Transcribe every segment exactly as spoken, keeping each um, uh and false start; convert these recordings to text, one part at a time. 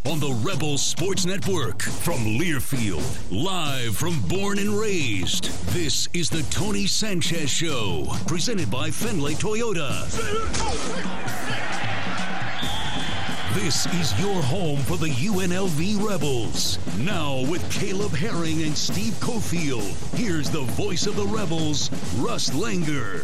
on the Rebel Sports Network from Learfield, live from Born and Raised. This is the Tony Sanchez Show, presented by Fenway Toyota. This is your home for the U N L V Rebels. Now with Caleb Herring and Steve Cofield, here's the voice of the Rebels, Russ Langer.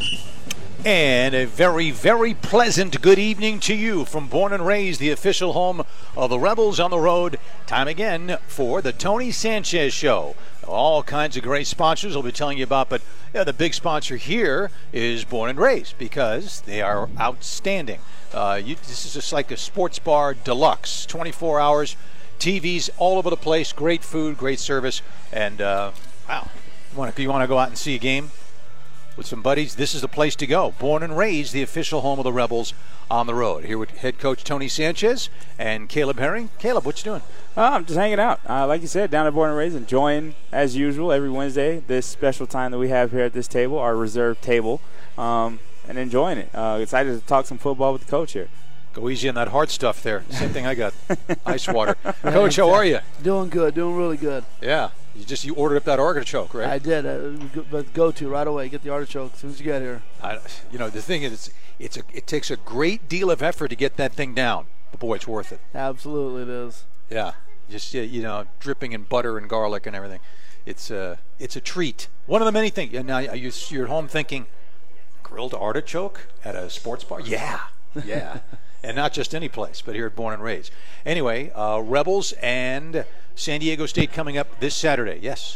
And a very, very pleasant good evening to you from Born and Raised, the official home of the Rebels on the road. Time again for the Tony Sanchez Show. All kinds of great sponsors we'll be telling you about, but yeah, the big sponsor here is Born and Raised because they are outstanding. Uh, you, this is just like a sports bar deluxe, twenty-four hours, T Vs all over the place, great food, great service, and uh, wow, you want to you want to go out and see a game with some buddies? This is the place to go. Born and Raised, the official home of the Rebels on the road. Here with head coach Tony Sanchez and Caleb Herring. Caleb, what you doing? Uh, I'm just hanging out. Uh, like you said, down at Born and Raised, enjoying, as usual, every Wednesday, this special time that we have here at this table, our reserved table, um, and enjoying it. Uh, excited to talk some football with the coach here. Go easy on that hard stuff there. Same thing I got. Ice water. Coach, how are you? Doing good. Doing really good. Yeah. You just you ordered up that artichoke, right? I did. Uh, but go to right away. Get the artichoke as soon as you get here. I, you know, the thing is, it's, it's a, it takes a great deal of effort to get that thing down. But boy, it's worth it. Absolutely, it is. Yeah. Just you know, dripping in butter and garlic and everything. It's a it's a treat. One of the many things. And now you're at home thinking, grilled artichoke at a sports bar? Yeah, yeah. And not just any place, but here at Born and Raised. Anyway, uh, Rebels and San Diego State coming up this Saturday. Yes.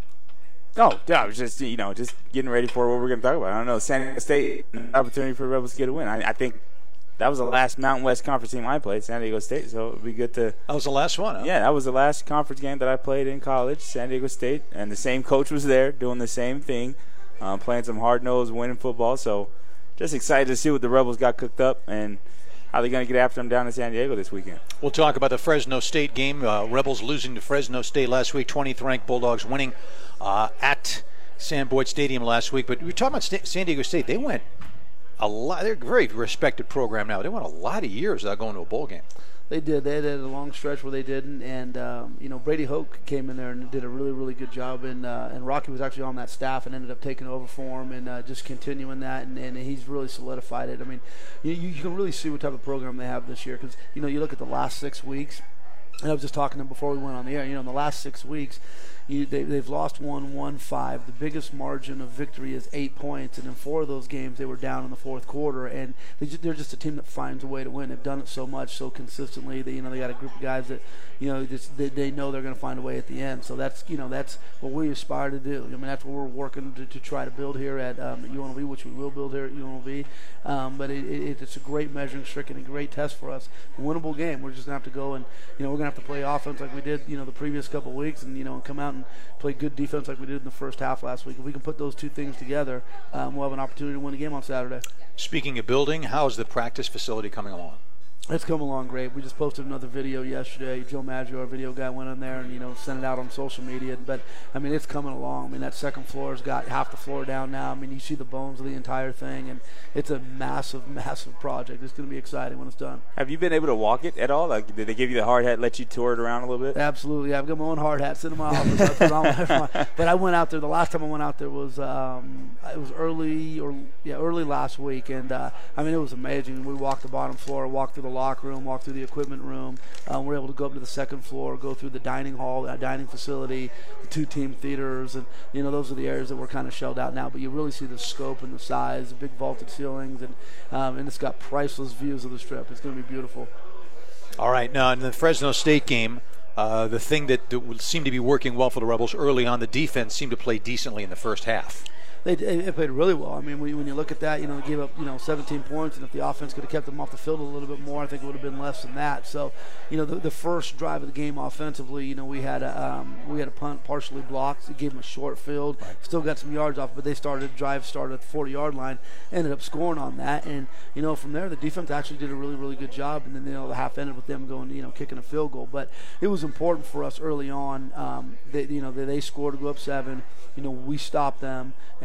Oh, yeah, I was just, you know, just getting ready for what we're going to talk about. I don't know, San Diego State, opportunity for the Rebels to get a win. I, I think that was the last Mountain West Conference team I played, San Diego State, so it would be good to. That was the last one, huh? Yeah, that was the last conference game that I played in college, San Diego State, and the same coach was there doing the same thing, um, playing some hard-nosed winning football. So just excited to see what the Rebels got cooked up and how they're going to get after them down in San Diego this weekend. We'll talk about the Fresno State game. Uh, Rebels losing to Fresno State last week, twentieth ranked Bulldogs winning uh, at Sam Boyd Stadium last week. But we were talking about St- San Diego State. They went a lot. They're a very respected program now. They went a lot of years without going to a bowl game. They did. They had a long stretch where they didn't, and um, you know, Brady Hoke came in there and did a really, really good job. And uh, and Rocky was actually on that staff and ended up taking over for him and uh, just continuing that. And, and he's really solidified it. I mean, you, you can really see what type of program they have this year because you know you look at the last six weeks. And I was just talking to them before we went on the air. You know, in the last six weeks, you, they, they've lost one, won five. The biggest margin of victory is eight points, and in four of those games, they were down in the fourth quarter. And they just, they're just a team that finds a way to win. They've done it so much, so consistently. That, you know, they got a group of guys that, you know, just they, they know they're going to find a way at the end. So that's, you know, that's what we aspire to do. I mean, that's what we're working to, to try to build here at um, U N L V, which we will build here at U N L V. Um, but it, it, it's a great measuring stick and a great test for us. A winnable game. We're just going to have to go and, you know, we're going to have to play offense like we did, you know, the previous couple of weeks, and you know, and come out and play good defense like we did in the first half last week. If we can put those two things together, um, we'll have an opportunity to win a game on Saturday. Speaking of building, how's the practice facility coming along? It's come along great. We just posted another video yesterday. Joe Maggio, our video guy, went in there and, you know, sent it out on social media. But, I mean, it's coming along. I mean, that second floor's got half the floor down now. I mean, you see the bones of the entire thing, and it's a massive, massive project. It's going to be exciting when it's done. Have you been able to walk it at all? Like, did they give you the hard hat, let you tour it around a little bit? Absolutely. I've got my own hard hat sitting in my office. I put on my, but I went out there. The last time I went out there was um, it was early or yeah early last week, and uh, I mean, it was amazing. We walked the bottom floor, walked through the locker room, walked through the equipment room. Um, we're able to go up to the second floor, go through the dining hall, the dining facility, the two team theaters, and you know, those are the areas that we're kind of shelled out now. But you really see the scope and the size, the big vaulted ceilings, and um, and it's got priceless views of the strip. It's going to be beautiful. All right, now in the Fresno State game, uh, the thing that, that would seem to be working well for the Rebels early on, the defense seemed to play decently in the first half. They, they played really well. I mean, when you, when you look at that, you know, they gave up, you know, seventeen points, and if the offense could have kept them off the field a little bit more, I think it would have been less than that. So, you know, the, the first drive of the game offensively, you know, we had a um, we had a punt partially blocked. It gave them a short field, still got some yards off, but they started drive started at the forty-yard line, ended up scoring on that, and you know, from there the defense actually did a really really good job, and then you know the half ended with them going, you know, kicking a field goal. But it was important for us early on. Um, they, you know, they, they scored to go up seven. You know, we stopped them, and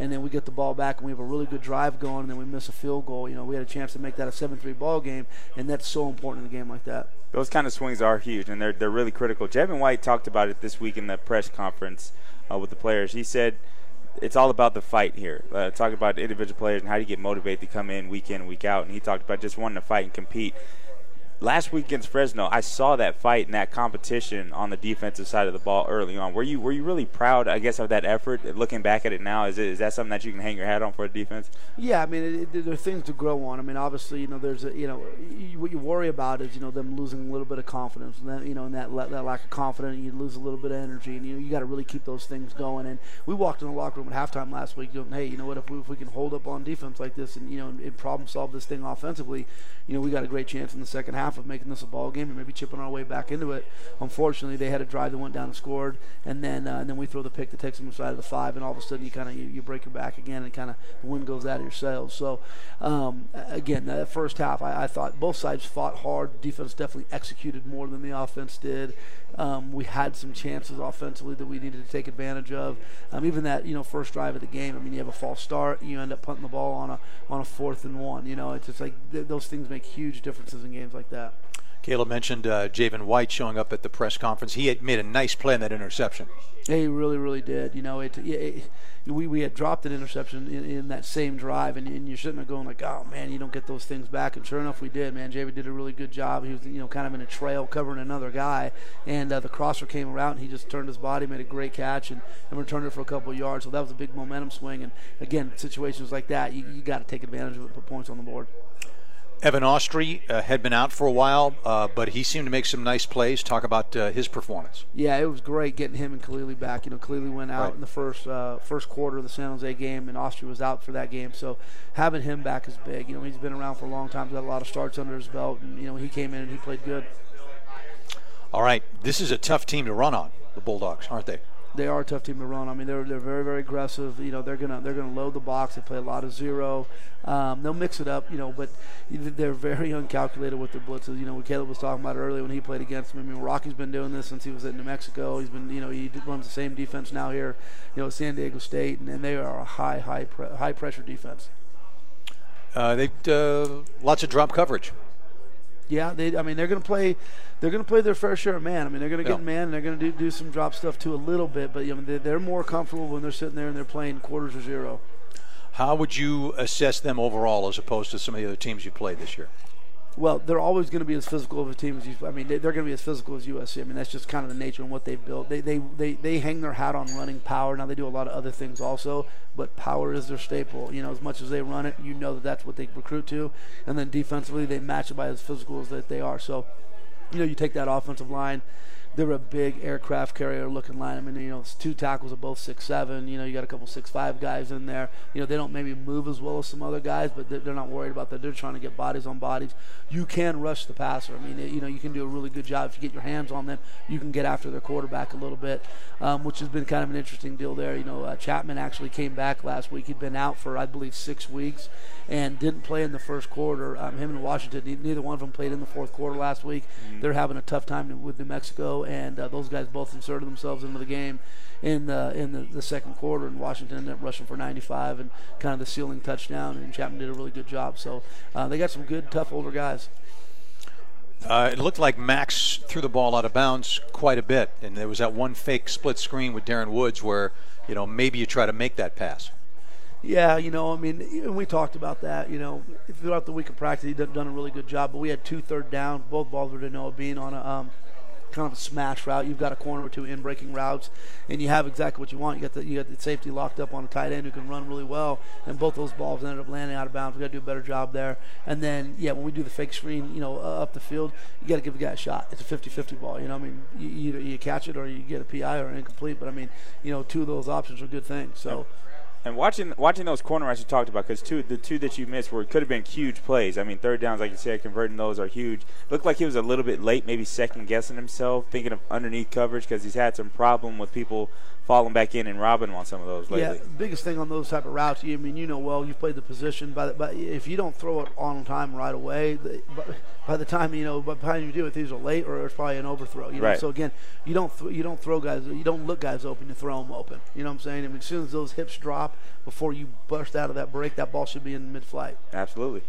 and then we get the ball back and we have a really good drive going, and then we miss a field goal. You know, we had a chance to make that a seven three ball game, and that's so important in a game like that. Those kind of swings are huge, and they're they're really critical. Jevin White talked about it this week in the press conference uh, with the players. He said it's all about the fight here. Uh, talking about individual players and how do you get motivated to come in week in, week out, and he talked about just wanting to fight and compete. Last week against Fresno, I saw that fight and that competition on the defensive side of the ball early on. Were you were you really proud, I guess, of that effort? Looking back at it now, is it, is that something that you can hang your hat on for the defense? Yeah, I mean, it, it, there are things to grow on. I mean, obviously, you know, there's a, you know, you, what you worry about is, you know, them losing a little bit of confidence, and then, you know, and that that lack of confidence, you lose a little bit of energy, and you know, you got to really keep those things going. And we walked in the locker room at halftime last week, going, hey, you know what? If we if we can hold up on defense like this, and you know, and, and problem solve this thing offensively, you know, we got a great chance in the second half of making this a ball game and maybe chipping our way back into it. Unfortunately, they had a drive that went down and scored, and then uh, and then we throw the pick that takes them inside of the five, and all of a sudden you kind of you, you break your back again, and kind of the wind goes out of your sails. So um, again, that first half, I, I thought both sides fought hard. The defense definitely executed more than the offense did. Um, we had some chances offensively that we needed to take advantage of. Um, even that, you know, first drive of the game. I mean, you have a false start, you end up punting the ball on a on a fourth and one. You know, it's just like th- those things make huge differences in games like that. Caleb mentioned uh, Jevin White showing up at the press conference. He had made a nice play in that interception. Yeah, he really, really did. You know, it, it, it we we had dropped an interception in, in that same drive, and, and you're sitting there going like, oh man, you don't get those things back. And sure enough, we did. Man, Jevin did a really good job. He was, you know, kind of in a trail covering another guy, and uh, the crosser came around, and he just turned his body, made a great catch, and, and returned it for a couple of yards. So that was a big momentum swing. And again, situations like that, you, you got to take advantage of it, put points on the board. Evan Austrie uh, had been out for a while, uh, but he seemed to make some nice plays. Talk about uh, his performance. Yeah, it was great getting him and Khalili back. You know, Khalili went out right. in the first uh, first quarter of the San Jose game, and Austrie was out for that game. So having him back is big. You know, he's been around for a long time. He's got a lot of starts under his belt, and you know, he came in and he played good. All right, this is a tough team to run on, the Bulldogs, aren't they? They are a tough team to run. I mean, they're they're very very aggressive. You know, they're gonna they're gonna load the box. They play a lot of zero. Um, they'll mix it up. You know, but they're very uncalculated with their blitzes. You know, what Caleb was talking about earlier when he played against them. I mean, Rocky's been doing this since he was at New Mexico. He's been, you know, he runs the same defense now here, you know, at San Diego State, and, and they are a high high pre- high pressure defense. Uh, they uh, lots of drop coverage. Yeah, they. I mean, they're going to play. They're going to play their fair share of man. I mean, they're going to yeah. get man, and they're going to do, do some drop stuff too a little bit. But you know, they're, they're more comfortable when they're sitting there and they're playing quarters or zero. How would you assess them overall as opposed to some of the other teams you played this year? Well, they're always going to be as physical of a team as you. I mean, they, they're going to be as physical as U S C. I mean, that's just kind of the nature and what they've built. They, they they they hang their hat on running power. Now they do a lot of other things also, but power is their staple. You know, as much as they run it, you know that that's what they recruit to. And then defensively, they match it by as physical as that they are. So, you know, you take that offensive line. They're a big aircraft carrier looking line. I mean, you know, two tackles are both six seven. You know, you got a couple six five guys in there. You know, they don't maybe move as well as some other guys, but they're not worried about that. They're trying to get bodies on bodies. You can rush the passer. I mean, you know, you can do a really good job if you get your hands on them. You can get after their quarterback a little bit, um, which has been kind of an interesting deal there. You know, uh, Chapman actually came back last week. He'd been out for, I believe, six weeks and didn't play in the first quarter. Um, him and Washington, neither one of them played in the fourth quarter last week. Mm-hmm. They're having a tough time with New Mexico, and uh, those guys both inserted themselves into the game in the in the, the second quarter, and Washington ended up rushing for ninety-five and kind of the ceiling touchdown, and Chapman did a really good job. So uh, they got some good, tough older guys. Uh, it looked like Max threw the ball out of bounds quite a bit, and there was that one fake split screen with Darren Woods where, you know, maybe you try to make that pass. Yeah, you know, I mean, even we talked about that, you know, throughout the week of practice, he done a really good job, but we had two third down, both balls were to Noah Bean on a um, kind of a smash route. You've got a corner or two in breaking routes, and you have exactly what you want. You got the you got the safety locked up on a tight end who can run really well, and both those balls ended up landing out of bounds. We got to do a better job there. And then, yeah, when we do the fake screen, you know, uh, up the field, you got to give the guy a shot. It's a fifty-fifty ball. You know, I mean, you, either you catch it or you get a P I or an incomplete. But I mean, you know, two of those options are good things. So. And watching watching those corner routes you talked about, because two the two that you missed were could have been huge plays. I mean, third downs, like you said, converting those are huge. Looked like he was a little bit late, maybe second guessing himself, thinking of underneath coverage because he's had some problem with people falling back in and robbing him on some of those lately. Yeah, biggest thing on those type of routes, I mean, you know well, you've played the position, but but if you don't throw it on time right away, the, by the time you know, by the time you do it, these are late or it's probably an overthrow. You know, right. So again, you don't th- you don't throw guys, you don't look guys open, you throw them open. You know what I'm saying? I mean, as soon as those hips drop. stop before you burst out of that break, that ball should be in mid-flight. Absolutely.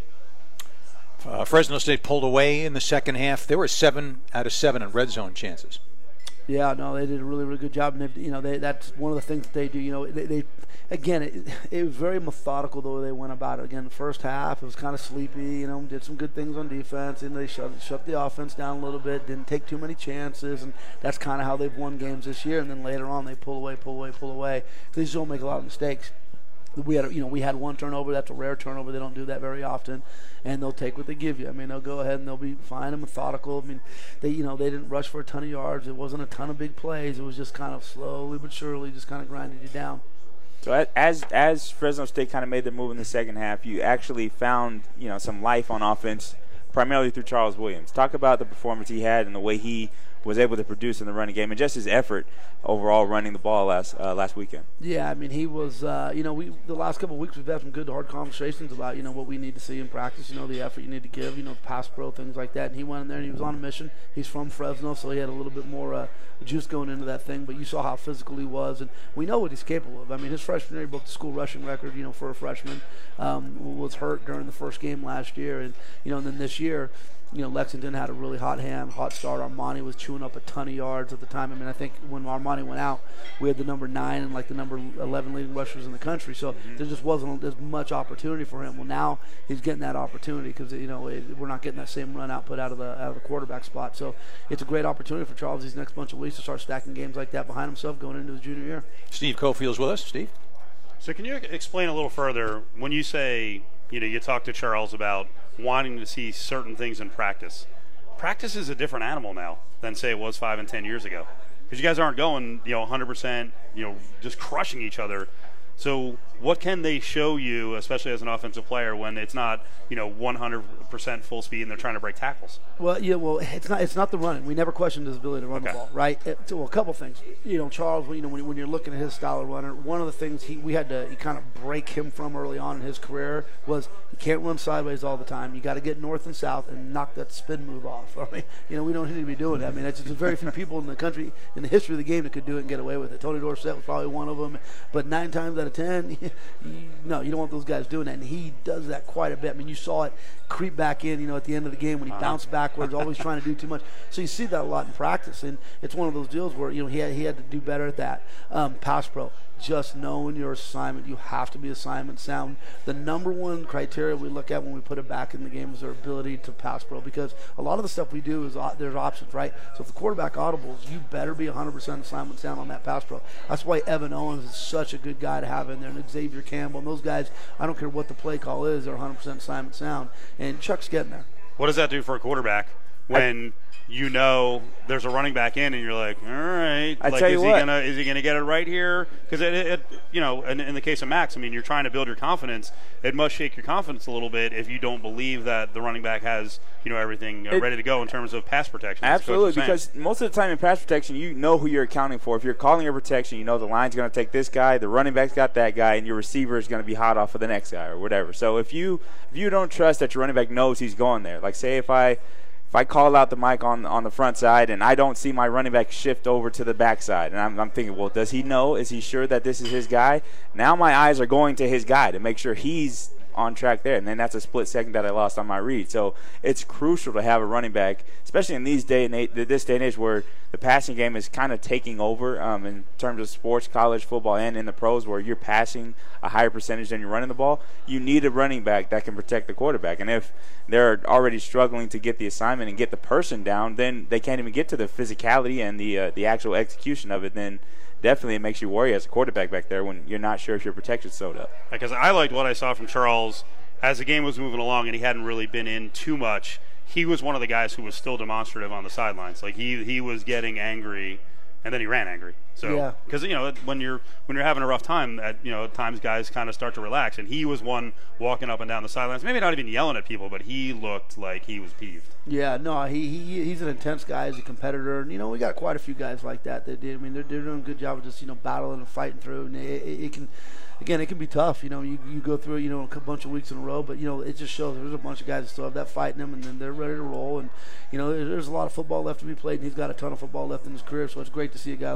Uh, Fresno State pulled away in the second half. There were seven out of seven in red zone chances. Yeah, no, they did a really, really good job. And, they, you know, they, that's one of the things that they do. You know, they, they again, it, it was very methodical the way they went about it. Again, the first half, it was kind of sleepy. You know, did some good things on defense, and they shut, shut the offense down a little bit, didn't take too many chances, and that's kind of how they've won games this year. And then later on, they pull away, pull away, pull away. They just don't make a lot of mistakes. We had, you know, we had one turnover. That's a rare turnover. They don't do that very often, and they'll take what they give you. I mean, they'll go ahead and they'll be fine and methodical. I mean, they, you know, they didn't rush for a ton of yards. It wasn't a ton of big plays. It was just kind of slowly but surely, just kind of grinded you down. So as as Fresno State kind of made their move in the second half, you actually found, you know, some life on offense, primarily through Charles Williams. Talk about the performance he had and the way he was able to produce in the running game, and just his effort overall running the ball last uh, last weekend. Yeah, I mean, he was, uh, you know, we the last couple of weeks we've had some good, hard conversations about, you know, what we need to see in practice, you know, the effort you need to give, you know, pass pro, things like that. And he went in there and he was on a mission. He's from Fresno, so he had a little bit more uh, juice going into that thing. But you saw how physical he was, and we know what he's capable of. I mean, his freshman year, he broke the school rushing record, you know, for a freshman. Um, was hurt during the first game last year, and, you know, and then this year, you know, Lexington had a really hot hand, hot start. Armani was chewing up a ton of yards at the time. I mean, I think when Armani went out, we had the number nine and like the number eleven leading rushers in the country. So mm-hmm. there just wasn't as much opportunity for him. Well, now he's getting that opportunity because, you know, it, we're not getting that same run output out of the out of the quarterback spot. So it's a great opportunity for Charles these next bunch of weeks to start stacking games like that behind himself going into his junior year. Steve Cofield's with us. Steve? So can you explain a little further when you say, you know, you talk to Charles about wanting to see certain things in practice. Practice is a different animal now than, say, it was five and ten years ago. Because you guys aren't going, you know, one hundred percent, you know, just crushing each other. So what can they show you, especially as an offensive player, when it's not, you know, one hundred percent full speed and they're trying to break tackles? Well, yeah, well, it's not it's not the running. We never questioned his ability to run okay. the ball, right? It, well, a couple things. You know, Charles, you know, when, when you're looking at his style of runner, one of the things he we had to kind of break him from early on in his career was you can't run sideways all the time. You got to get north and south and knock that spin move off. I mean, you know, we don't need to be doing that. I mean, it's just very few people in the country, in the history of the game, that could do it and get away with it. Tony Dorsett was probably one of them, but nine times out of ten, you, no, you don't want those guys doing that, and he does that quite a bit. I mean, you saw it creep back in, you know, at the end of the game when he uh-huh. bounced backwards, always trying to do too much. So you see that a lot in practice, and it's one of those deals where, you know, he had, he had to do better at that. Um, pass pro, just knowing your assignment. You have to be assignment sound. The number one criteria we look at when we put it back in the game is their ability to pass pro, because a lot of the stuff we do is uh, there's options, right? So if the quarterback audibles, you better be one hundred percent assignment sound on that pass pro. That's why Evan Owens is such a good guy to have in there, and Xavier Campbell, and those guys, I don't care what the play call is, they're one hundred percent assignment sound, and Chuck's getting there. What does that do for a quarterback when I, you know there's a running back in and you're like, all right, I like, tell you is what, he gonna is he gonna get it right here? Because it, it, you know, in, in the case of Max, I mean, you're trying to build your confidence. It must shake your confidence a little bit if you don't believe that the running back has, you know, everything uh, it, ready to go in terms of pass protection. Absolutely, because most of the time in pass protection, you know who you're accounting for. If you're calling your protection, you know the line's going to take this guy, the running back's got that guy, and your receiver is going to be hot off of the next guy or whatever. So if you if you don't trust that your running back knows he's going there, like say if I If I call out the mic on on the front side and I don't see my running back shift over to the back side, and I'm, I'm thinking, well, does he know? Is he sure that this is his guy? Now my eyes are going to his guy to make sure he's on track there, and then that's a split second that I lost on my read. So it's crucial to have a running back, especially in these day and age, this day and age where the passing game is kind of taking over um, in terms of sports, college football, and in the pros, where you're passing a higher percentage than you're running the ball. You need a running back that can protect the quarterback, and if they're already struggling to get the assignment and get the person down, then they can't even get to the physicality and the uh, the actual execution of it. Then definitely it makes you worry as a quarterback back there when you're not sure if your protection's sewed up. Because I liked what I saw from Charles as the game was moving along and he hadn't really been in too much. He was one of the guys who was still demonstrative on the sidelines. Like he he was getting angry, and then he ran angry. So because, you know, when you're when you're having a rough time, at, you know, at times guys kind of start to relax, and he was one walking up and down the sidelines, maybe not even yelling at people, but he looked like he was peeved. Yeah, no, he, he he's an intense guy. He's a competitor, and you know we got quite a few guys like that. That did. I mean, they're, they're doing a good job of just, you know, battling and fighting through, and it, it, it can. Again, it can be tough. You know, you, you go through, you know, a bunch of weeks in a row, but, you know, it just shows there's a bunch of guys that still have that fight in them, and then they're ready to roll. And, you know, there's a lot of football left to be played, and he's got a ton of football left in his career, so it's great to see a guy like that, you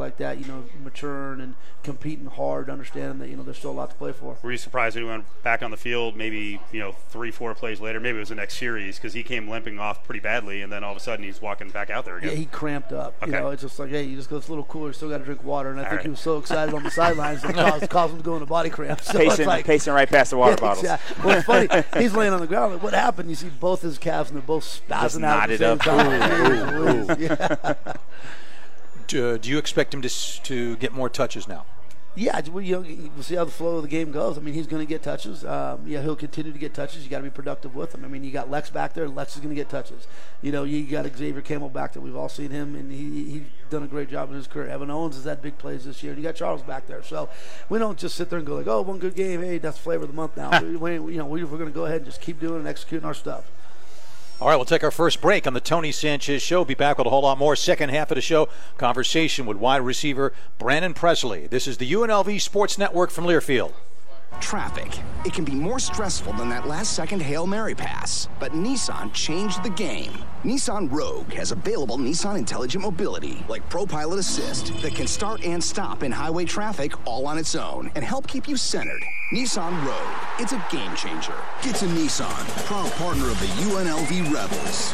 you know, maturing and competing hard, understanding that, you know, there's still a lot to play for. Were you surprised when he went back on the field maybe, you know, three, four plays later? Maybe it was the next series because he came limping off pretty badly, and then all of a sudden he's walking back out there again. Yeah, he cramped up. Okay. You know, it's just like, hey, you just go, it's a little cooler, you still got to drink water. And I all think right. he was so excited on the sidelines that caused, caused him to go into body cramp. So pacing, it's like, pacing right past the water yeah, bottles. Exactly. Well, it's funny. He's laying on the ground. Like, what happened? You see both his calves, and they're both spazzing out at the same knotted time. up. Yeah. Do, do you expect him to s- to get more touches now? Yeah, well, you know, we'll see how the flow of the game goes. I mean, he's going to get touches. Um, yeah, he'll continue to get touches. You got to be productive with him. I mean, you got Lex back there. Lex is going to get touches. You know, you got Xavier Campbell back there. We've all seen him, and he he's done a great job in his career. Evan Owens has had big plays this year, and you got Charles back there. So we don't just sit there and go like, oh, one good game. Hey, that's flavor of the month now. we, we, you know, we, we're going to go ahead and just keep doing and executing our stuff. All right, we'll take our first break on the Tony Sanchez Show. Be back with a whole lot more. Second half of the show, conversation with wide receiver Brandon Presley. This is the U N L V Sports Network from Learfield. Traffic. It can be more stressful than that last-second Hail Mary pass. But Nissan changed the game. Nissan Rogue has available Nissan Intelligent Mobility, like ProPilot Assist, that can start and stop in highway traffic all on its own and help keep you centered. Nissan Rogue. It's a game changer. Get to Nissan, proud partner of the U N L V Rebels.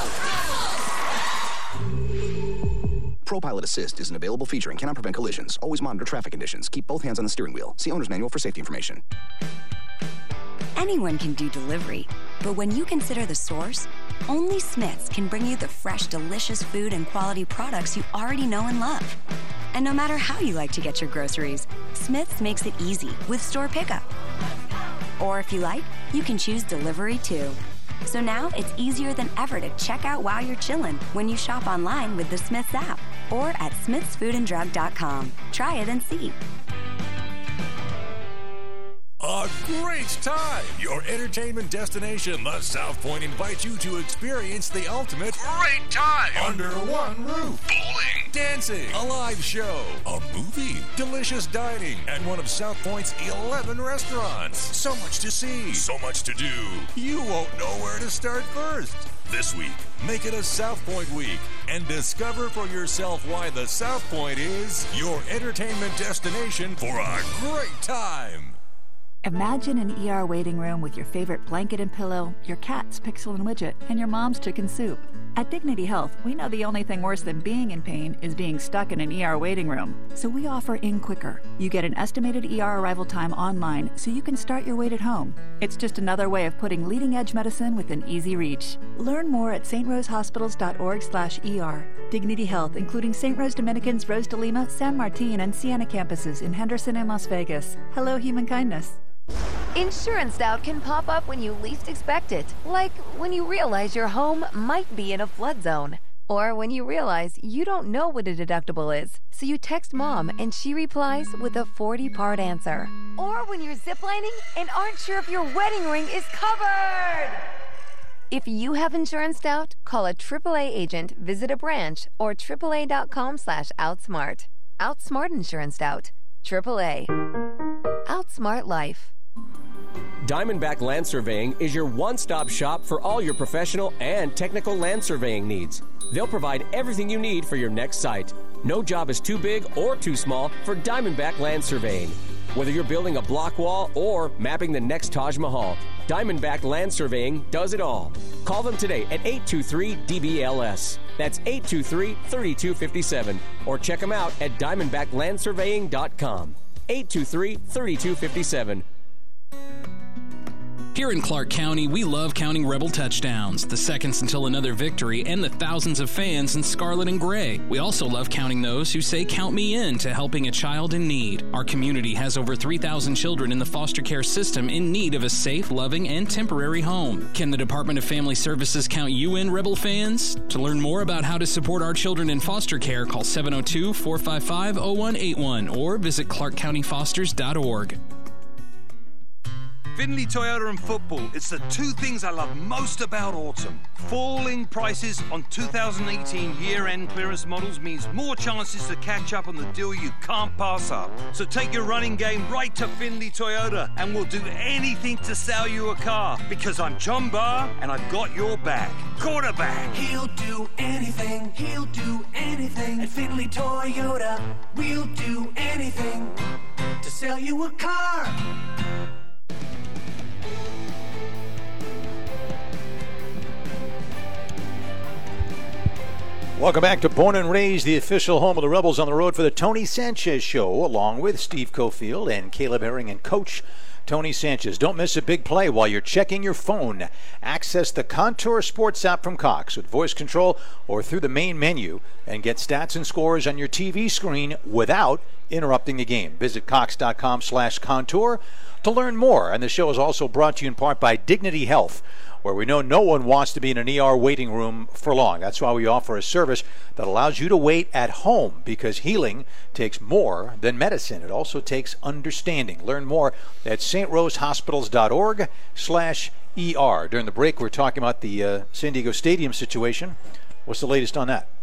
ProPilot Assist is an available feature and cannot prevent collisions. Always monitor traffic conditions. Keep both hands on the steering wheel. See owner's manual for safety information. Anyone can do delivery, but when you consider the source, only Smith's can bring you the fresh, delicious food and quality products you already know and love. And no matter how you like to get your groceries, Smith's makes it easy with store pickup. Or if you like, you can choose delivery too. So now it's easier than ever to check out while you're chillin' when you shop online with the Smith's app or at smiths food and drug dot com. Try it and see. A great time! Your entertainment destination, the South Point, invites you to experience the ultimate great time under one roof. Bowling, dancing, a live show, a movie, delicious dining, and one of South Point's eleven restaurants. So much to see, so much to do. You won't know where to start first. This week, make it a South Point week and discover for yourself why the South Point is your entertainment destination for a great time. Imagine an E R waiting room with your favorite blanket and pillow, your cat's Pixel and Widget, and your mom's chicken soup. At Dignity Health, we know the only thing worse than being in pain is being stuck in an E R waiting room. So we offer In Quicker. You get an estimated E R arrival time online so you can start your wait at home. It's just another way of putting leading-edge medicine within easy reach. Learn more at st rose hospitals dot org slash E R. Dignity Health, including Saint Rose Dominicans, Rose de Lima, San Martin, and Siena campuses in Henderson and Las Vegas. Hello, human kindness. Insurance doubt can pop up when you least expect it, like when you realize your home might be in a flood zone, or when you realize you don't know what a deductible is, so you text mom and she replies with a forty-part answer, or when you're ziplining and aren't sure if your wedding ring is covered. If you have insurance doubt, call a triple A agent, visit a branch, or triple A dot com slash outsmart. Outsmart insurance doubt. triple A. Outsmart life. Diamondback Land Surveying is your one-stop shop for all your professional and technical land surveying needs. They'll provide everything you need for your next site. No job is too big or too small for Diamondback Land Surveying. Whether you're building a block wall or mapping the next Taj Mahal, Diamondback Land Surveying does it all. Call them today at eight two three D B L S. That's eight two three, three two five seven. Or check them out at diamondback land surveying dot com. eight two three, three two five seven. Here in Clark County, we love counting Rebel touchdowns, the seconds until another victory, and the thousands of fans in scarlet and gray. We also love counting those who say, "Count me in" to helping a child in need. Our community has over three thousand children in the foster care system in need of a safe, loving, and temporary home. Can the Department of Family Services count you in, Rebel fans? To learn more about how to support our children in foster care, call seven oh two, four five five, oh one eight one or visit clark county fosters dot org. Findlay Toyota and football, it's the two things I love most about autumn. Falling prices on two thousand eighteen year-end clearance models means more chances to catch up on the deal you can't pass up. So take your running game right to Findlay Toyota and we'll do anything to sell you a car because I'm John Barr and I've got your back. Quarterback. He'll do anything anything. He'll do anything. At Findlay Toyota, we'll do anything to sell you a car. Welcome back to Born and Raised, the official home of the Rebels on the road for the Tony Sanchez Show, along with Steve Cofield and Caleb Herring and Coach Tony Sanchez. Don't miss a big play while you're checking your phone. Access the Contour Sports app from Cox with voice control or through the main menu and get stats and scores on your T V screen without interrupting the game. Visit cox.com slash contour to learn more. And the show is also brought to you in part by Dignity Health, where we know no one wants to be in an E R waiting room for long. That's why we offer a service that allows you to wait at home, because healing takes more than medicine. It also takes understanding. Learn more at strosehospitals.org slash ER. During the break, we're talking about the uh, San Diego Stadium situation. What's the latest on that?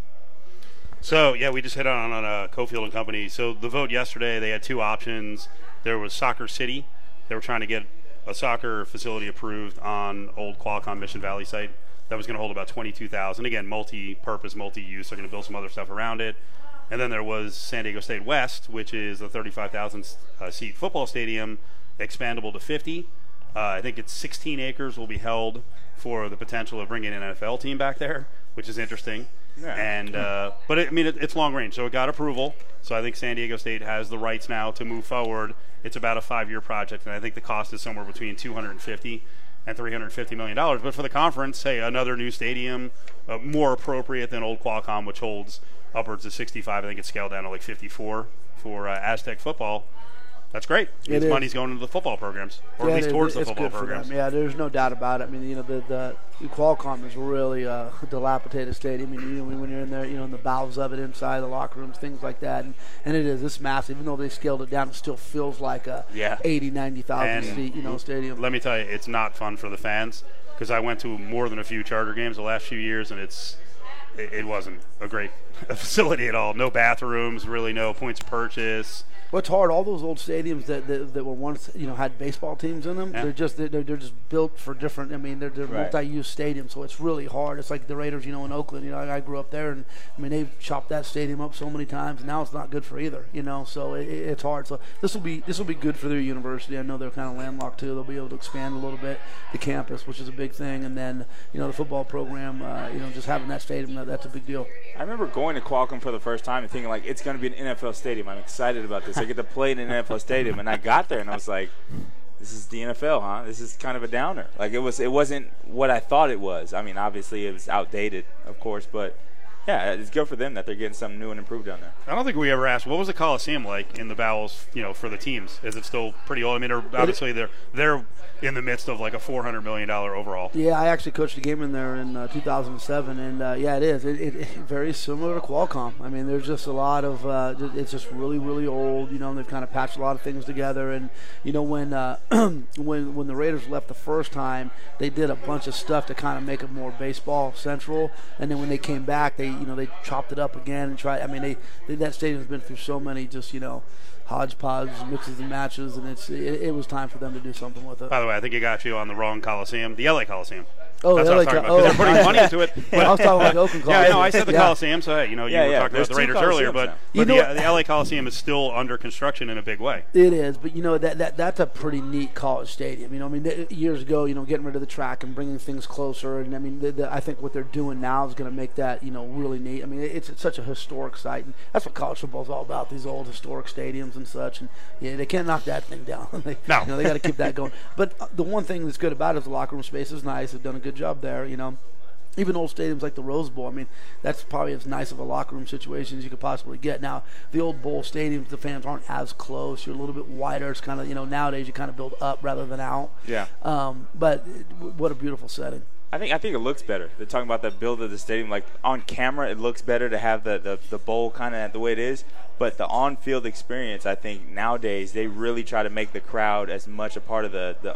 So, yeah, we just hit on, on uh, Cofield and Company. So the vote yesterday, they had two options. There was Soccer City. They were trying to get a soccer facility approved on old Qualcomm Mission Valley site that was going to hold about twenty-two thousand. Again, multi-purpose, multi-use. They're going to build some other stuff around it. And then there was San Diego State West, which is a thirty-five thousand uh, seat football stadium, expandable to fifty. Uh, I think it's sixteen acres will be held for the potential of bringing an N F L team back there, which is interesting. Yeah. And uh, but it, I mean, it, it's long range, so it got approval. So I think San Diego State has the rights now to move forward. It's about a five-year project, and I think the cost is somewhere between two hundred fifty and three hundred fifty million dollars. But for the conference, hey, another new stadium, uh, more appropriate than old Qualcomm, which holds upwards of sixty-five. I think it's scaled down to like fifty-four for uh, Aztec football. That's great. It Its is. money's going into the football programs, or Yeah, at least it- towards the it's football good for programs. them. Yeah, there's no doubt about it. I mean, you know, the, the Qualcomm is really a dilapidated stadium. I mean, you know, when you're in there, you know, in the bowels of it, inside the locker rooms, things like that, and, and it is. It's massive. Even though they scaled it down, it still feels like a Yeah. eighty, ninety thousand And seat, you know, stadium. Let me tell you, it's not fun for the fans, because I went to more than a few Charter games the last few years, and it's it, it wasn't a great facility at all. No bathrooms, really no points of purchase. What's hard? All those old stadiums that, that, that were once, you know, had baseball teams in them. Yeah. They're just they're, they're just built for different. I mean, they're, they're Right. multi-use stadiums, so it's really hard. It's like the Raiders, you know, in Oakland. You know, I, I grew up there, and I mean, they've chopped that stadium up so many times. Now it's not good for either. You know, so it, it, it's hard. So this will be this will be good for their university. I know they're kind of landlocked too. They'll be able to expand a little bit the campus, which is a big thing, and then you know the football program. Uh, you know, just having that stadium, that, that's a big deal. I remember going to Qualcomm for the first time and thinking, like, it's going to be an N F L stadium. I'm excited about this. I get to play in an N F L stadium. And I got there, and I was like, this is the N F L, huh? This is kind of a downer. Like, it, was, it wasn't what I thought it was. I mean, obviously, it was outdated, of course, but yeah, it's good for them that they're getting something new and improved down there. I don't think we ever asked, what was the Coliseum like in the bowels, you know, for the teams? Is it still pretty old? I mean, they're, obviously they're they're in the midst of like a four hundred million dollars overall. Yeah, I actually coached a game in there in uh, two thousand seven, and uh, yeah, it is. It, it, it very similar to Qualcomm. I mean, there's just a lot of. Uh, it's just really, really old. You know, and they've kind of patched a lot of things together. And you know, when uh, when when the Raiders left the first time, they did a bunch of stuff to kind of make it more baseball central. And then when they came back, they you know they chopped it up again and tried. I mean, they, they that stadium's been through so many just you know. hodgepodge mixes and matches, and it's it, it was time for them to do something with it. By the way, I think you got you on the wrong Coliseum, the L A Coliseum. Oh, That's the what I was L A talking Co- about. 'cause oh, they're putting money into it. yeah, I was talking about the Oakland Yeah, I know. I Coliseum. said the Yeah. Coliseum, so hey, you know, you Yeah, were yeah, talking there's about the two Raiders earlier, Coliseums but, now. but You the, know- the L A Coliseum is still under construction in a big way. It is, but you know that, that that's a pretty neat college stadium. You know, I mean, th- years ago, you know, getting rid of the track and bringing things closer, and I mean, the, the, I think what they're doing now is going to make that you know really neat. I mean, it's, it's such a historic site, and that's what college football is all about. These old historic stadiums and such, and yeah, they can't knock that thing down. they, No. you know, they got to keep that going. But uh, the one thing that's good about it is the locker room space is nice. They've done a good job there. You know. Even old stadiums like the Rose Bowl, I mean, that's probably as nice of a locker room situation as you could possibly get. Now, the old bowl stadiums, the fans aren't as close. You're a little bit wider. It's kind of, you know, nowadays you kind of build up rather than out. Yeah. Um, but it, what a beautiful setting. I think I think it looks better. They're talking about the build of the stadium. Like, on camera, it looks better to have the, the, the bowl kind of the way it is. But the on-field experience, I think, nowadays, they really try to make the crowd as much a part of the, the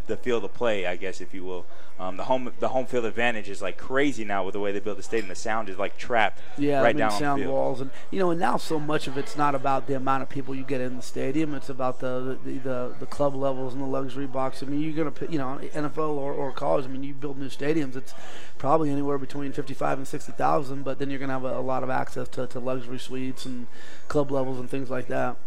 the field of play, I guess, if you will. Um, the home the home field advantage is like crazy now with the way they build the stadium. The sound is like trapped yeah, right I mean, down sound on the field. walls, and you know, and now so much of it's not about the amount of people you get in the stadium. It's about the the, the, the club levels and the luxury box. I mean, you're gonna put, you know, N F L or, or college. I mean, you build new stadiums. It's probably anywhere between fifty-five and sixty thousand, but then you're gonna have a, a lot of access to, to luxury suites and club levels and things like that.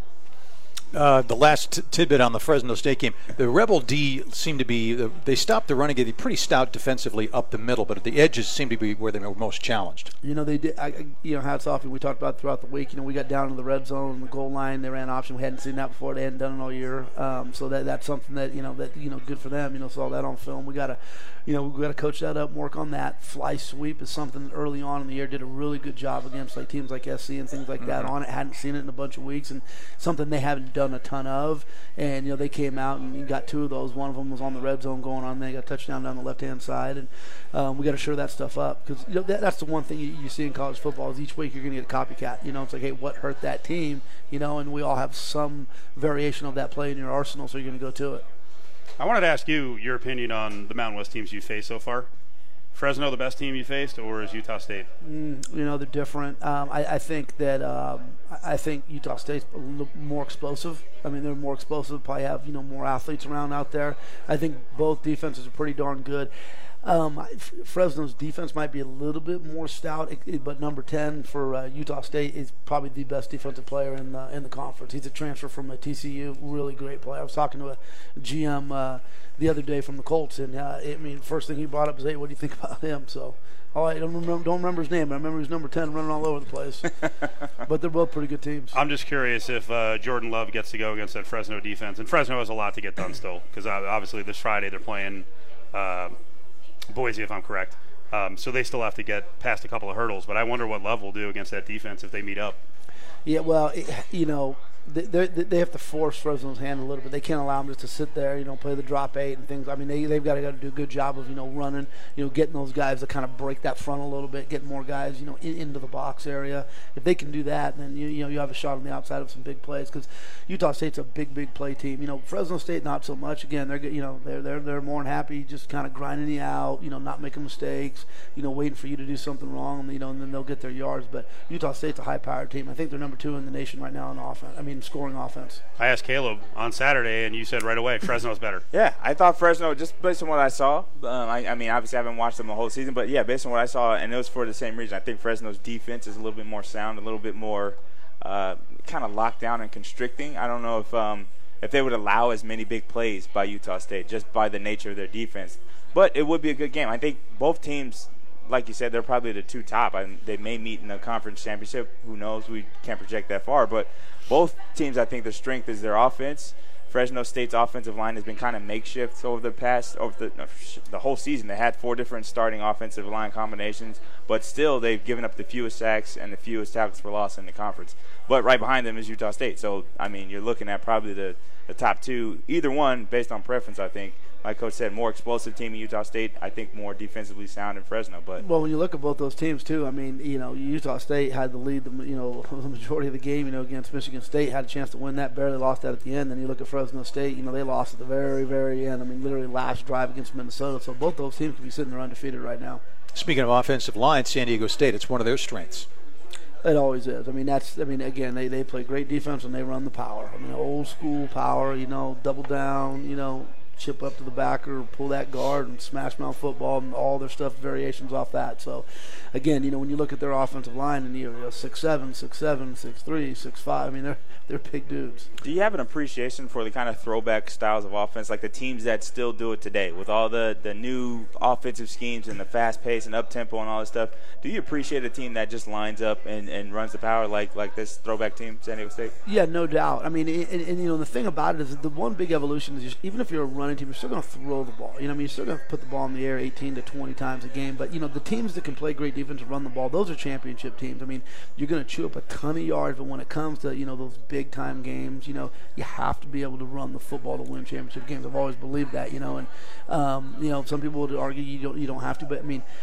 Uh, the last t- tidbit on the Fresno State game, the Rebel D seemed to be, uh, they stopped the running game pretty stout defensively up the middle, but at the edges seemed to be where they were most challenged. You know, they did, I, you know, hats off, and we talked about it throughout the week. You know, we got down to the red zone, the goal line, they ran option. We hadn't seen that before. They hadn't done it all year. Um, so that that's something that, you know, that, you know, good for them. You know, saw that on film. We got to, you know, we got to coach that up and work on that. Fly sweep is something that early on in the year did a really good job against like teams like S C and things like mm-hmm. that on it. Hadn't seen it in a bunch of weeks, and something they haven't done a ton of. And, you know, they came out and got two of those. One of them was on the red zone going on. They got a touchdown down the left-hand side. And um, we got to shore that stuff up. Because you know, that, that's the one thing you, you see in college football is each week you're going to get a copycat. You know, it's like, hey, what hurt that team? You know, and we all have some variation of that play in your arsenal, so you're going to go to it. I wanted to ask you your opinion on the Mountain West teams you faced so far. Fresno the best team you faced, or is Utah State? Mm, you know, they're different. Um, I, I think that um, I think Utah State's a little more explosive. I mean, they're more explosive. Probably have, you know, more athletes around out there. I think both defenses are pretty darn good. Um, Fresno's defense might be a little bit more stout, but number ten for uh, Utah State is probably the best defensive player in the, in the conference. He's a transfer from a T C U, really great player. I was talking to a G M uh, the other day from the Colts, and uh, I mean, first thing he brought up is, hey, what do you think about him? So, all right, I don't remember, don't remember his name, but I remember he's number ten running all over the place. But they're both pretty good teams. I'm just curious if uh, Jordan Love gets to go against that Fresno defense. And Fresno has a lot to get done still, because obviously this Friday they're playing uh, Boise, if I'm correct. Um, so they still have to get past a couple of hurdles. But I wonder what Love will do against that defense if they meet up. Yeah, well, it, you know, they they have to force Fresno's hand a little bit. They can't allow them just to sit there, you know, play the drop eight and things. I mean, they, they've got to, got to do a good job of, you know, running, you know, getting those guys to kind of break that front a little bit, getting more guys, you know, in, into the box area. If they can do that, then, you, you know, you have a shot on the outside of some big plays, because Utah State's a big, big play team. You know, Fresno State, not so much. Again, they're, you know, they're, they're, they're more than happy just kind of grinding you out, you know, not making mistakes, you know, waiting for you to do something wrong, you know, and then they'll get their yards. But Utah State's a high-powered team. I think they're number two in the nation right now in offense. I mean, scoring offense. I asked Caleb on Saturday, and you said right away Fresno's better. Yeah, I thought Fresno, just based on what I saw, um, I, I mean, obviously I haven't watched them the whole season, but yeah, based on what I saw, and it was for the same reason. I think Fresno's defense is a little bit more sound, a little bit more uh, kind of locked down and constricting. I don't know if um, if they would allow as many big plays by Utah State, just by the nature of their defense. But it would be a good game. I think both teams, like you said, they're probably the two top. I, they may meet in the conference championship. Who knows? We can't project that far. But both teams, I think their strength is their offense. Fresno State's offensive line has been kind of makeshift over the past, over the, the whole season. They had four different starting offensive line combinations, but still they've given up the fewest sacks and the fewest tackles for loss in the conference. But right behind them is Utah State. So, I mean, you're looking at probably the, the top two, either one based on preference, I think. Like Coach said, more explosive team in Utah State. I think more defensively sound in Fresno. But well, when you look at both those teams too, I mean, you know, Utah State had the lead, the you know, the majority of the game, you know, against Michigan State, had a chance to win that, barely lost that at the end. Then you look at Fresno State, you know, they lost at the very, very end. I mean, literally last drive against Minnesota. So both those teams could be sitting there undefeated right now. Speaking of offensive line, San Diego State, it's one of their strengths. It always is. I mean, that's. I mean, again, they, they play great defense and they run the power. I mean, old school power. You know, double down. You know, chip up to the backer, pull that guard, and smash mouth football, and all their stuff, variations off that. So, again, you know, when you look at their offensive line, and you're six seven, six seven, six three, six five. I mean, they're they're big dudes. Do you have an appreciation for the kind of throwback styles of offense, like the teams that still do it today, with all the the new offensive schemes and the fast pace and up tempo and all this stuff? Do you appreciate a team that just lines up and, and runs the power like like this throwback team, San Diego State? Yeah, no doubt. I mean, and, and, and you know, the thing about it is the one big evolution is just, even if you're a running team, you're still going to throw the ball. You know, I mean, you're still going to put the ball in the air eighteen to twenty times a game. But, you know, the teams that can play great defense and run the ball, those are championship teams. I mean, you're going to chew up a ton of yards, but when it comes to, you know, those big-time games, you know, you have to be able to run the football to win championship games. I've always believed that, you know. And, um, you know, some people would argue you don't, you don't have to. But, I mean,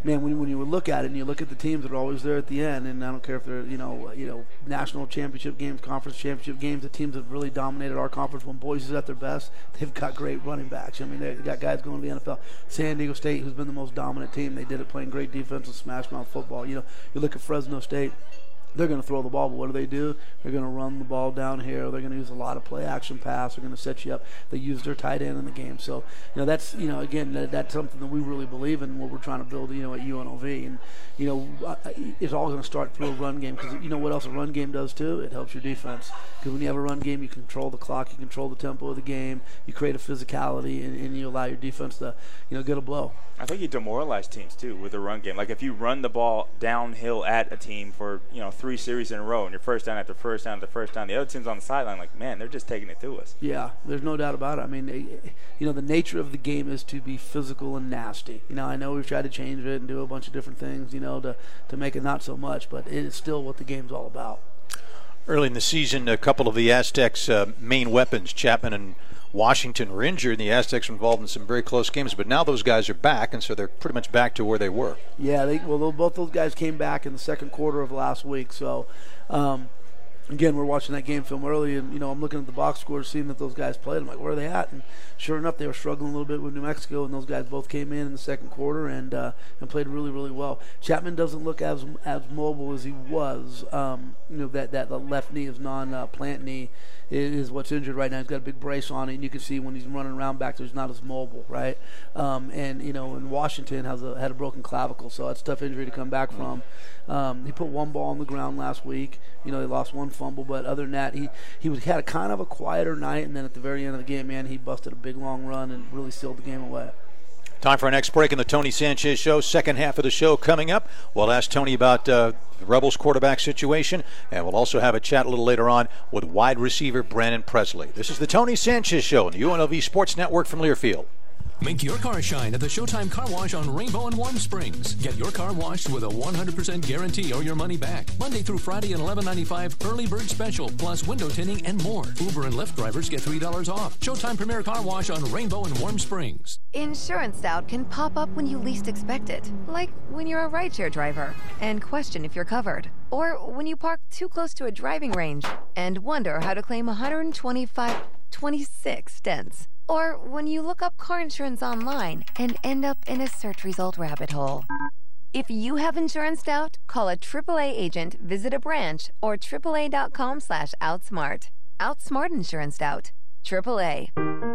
man, when, when you look at it and you look at the teams that are always there at the end, and I don't care if they're, you know, you know, national championship games, conference championship games, the teams that have really dominated our conference when Boise is at their best, they've got great running backs. I mean, they've got guys going to the N F L. San Diego State, who's been the most dominant team, they did it playing great defense and smash mouth football. You know, you look at Fresno State, they're going to throw the ball, but what do they do? They're going to run the ball down here. They're going to use a lot of play action pass. They're going to set you up. They use their tight end in the game. So, you know, that's, you know, again, that, that's something that we really believe in, what we're trying to build, you know, at U N L V. And, you know, it's all going to start through a run game, because you know what else a run game does too? It helps your defense. Because when you have a run game, you control the clock, you control the tempo of the game, you create a physicality, and, and you allow your defense to, you know, get a blow. I think you demoralize teams too with the run game. Like if you run the ball downhill at a team for, you know, three series in a row, and you're first down after first down after first down, the other team's on the sideline like, man, they're just taking it to us. Yeah, there's no doubt about it. I mean, you know, the nature of the game is to be physical and nasty. You know, I know we've tried to change it and do a bunch of different things, you know, to, to make it not so much, but it is still what the game's all about. Early in the season, a couple of the Aztecs' uh, main weapons, Chapman and Washington, were injured, and the Aztecs were involved in some very close games, but now those guys are back, and so they're pretty much back to where they were. Yeah, they, well, both those guys came back in the second quarter of last week, so um, again, we're watching that game film early, and you know, I'm looking at the box score, seeing that those guys played. I'm like, where are they at? And sure enough, they were struggling a little bit with New Mexico, and those guys both came in in the second quarter and uh, and played really, really well. Chapman doesn't look as as mobile as he was. Um, you know, that that the left knee is non-plant uh, knee is what's injured right now. He's got a big brace on it, and you can see when he's running around back there, he's not as mobile, right? Um, and you know, and Washington has a had a broken clavicle, so that's a tough injury to come back from. Um, he put one ball on the ground last week. You know, he lost one fumble, but other than that, he he was had a kind of a quieter night, and then at the very end of the game, man, he busted a big long run and really sealed the game away. Time for our next break in the Tony Sanchez Show. Second half of the show coming up. We'll ask Tony about uh, the Rebels quarterback situation, and we'll also have a chat a little later on with wide receiver Brandon Presley. This is the Tony Sanchez Show on the U N L V Sports Network from Learfield. Make your car shine at the Showtime Car Wash on Rainbow and Warm Springs. Get your car washed with a one hundred percent guarantee or your money back. Monday through Friday at eleven ninety-five, early bird special, plus window tinting and more. Uber and Lyft drivers get three dollars off. Showtime Premier Car Wash on Rainbow and Warm Springs. Insurance doubt can pop up when you least expect it. Like when you're a rideshare driver and question if you're covered. Or when you park too close to a driving range and wonder how to claim one hundred twenty-five, twenty-six dents. Or when you look up car insurance online and end up in a search result rabbit hole. If you have insurance doubt, call a triple A agent, visit a branch, or triple A dot com slash outsmart. Outsmart Insurance Doubt. triple A.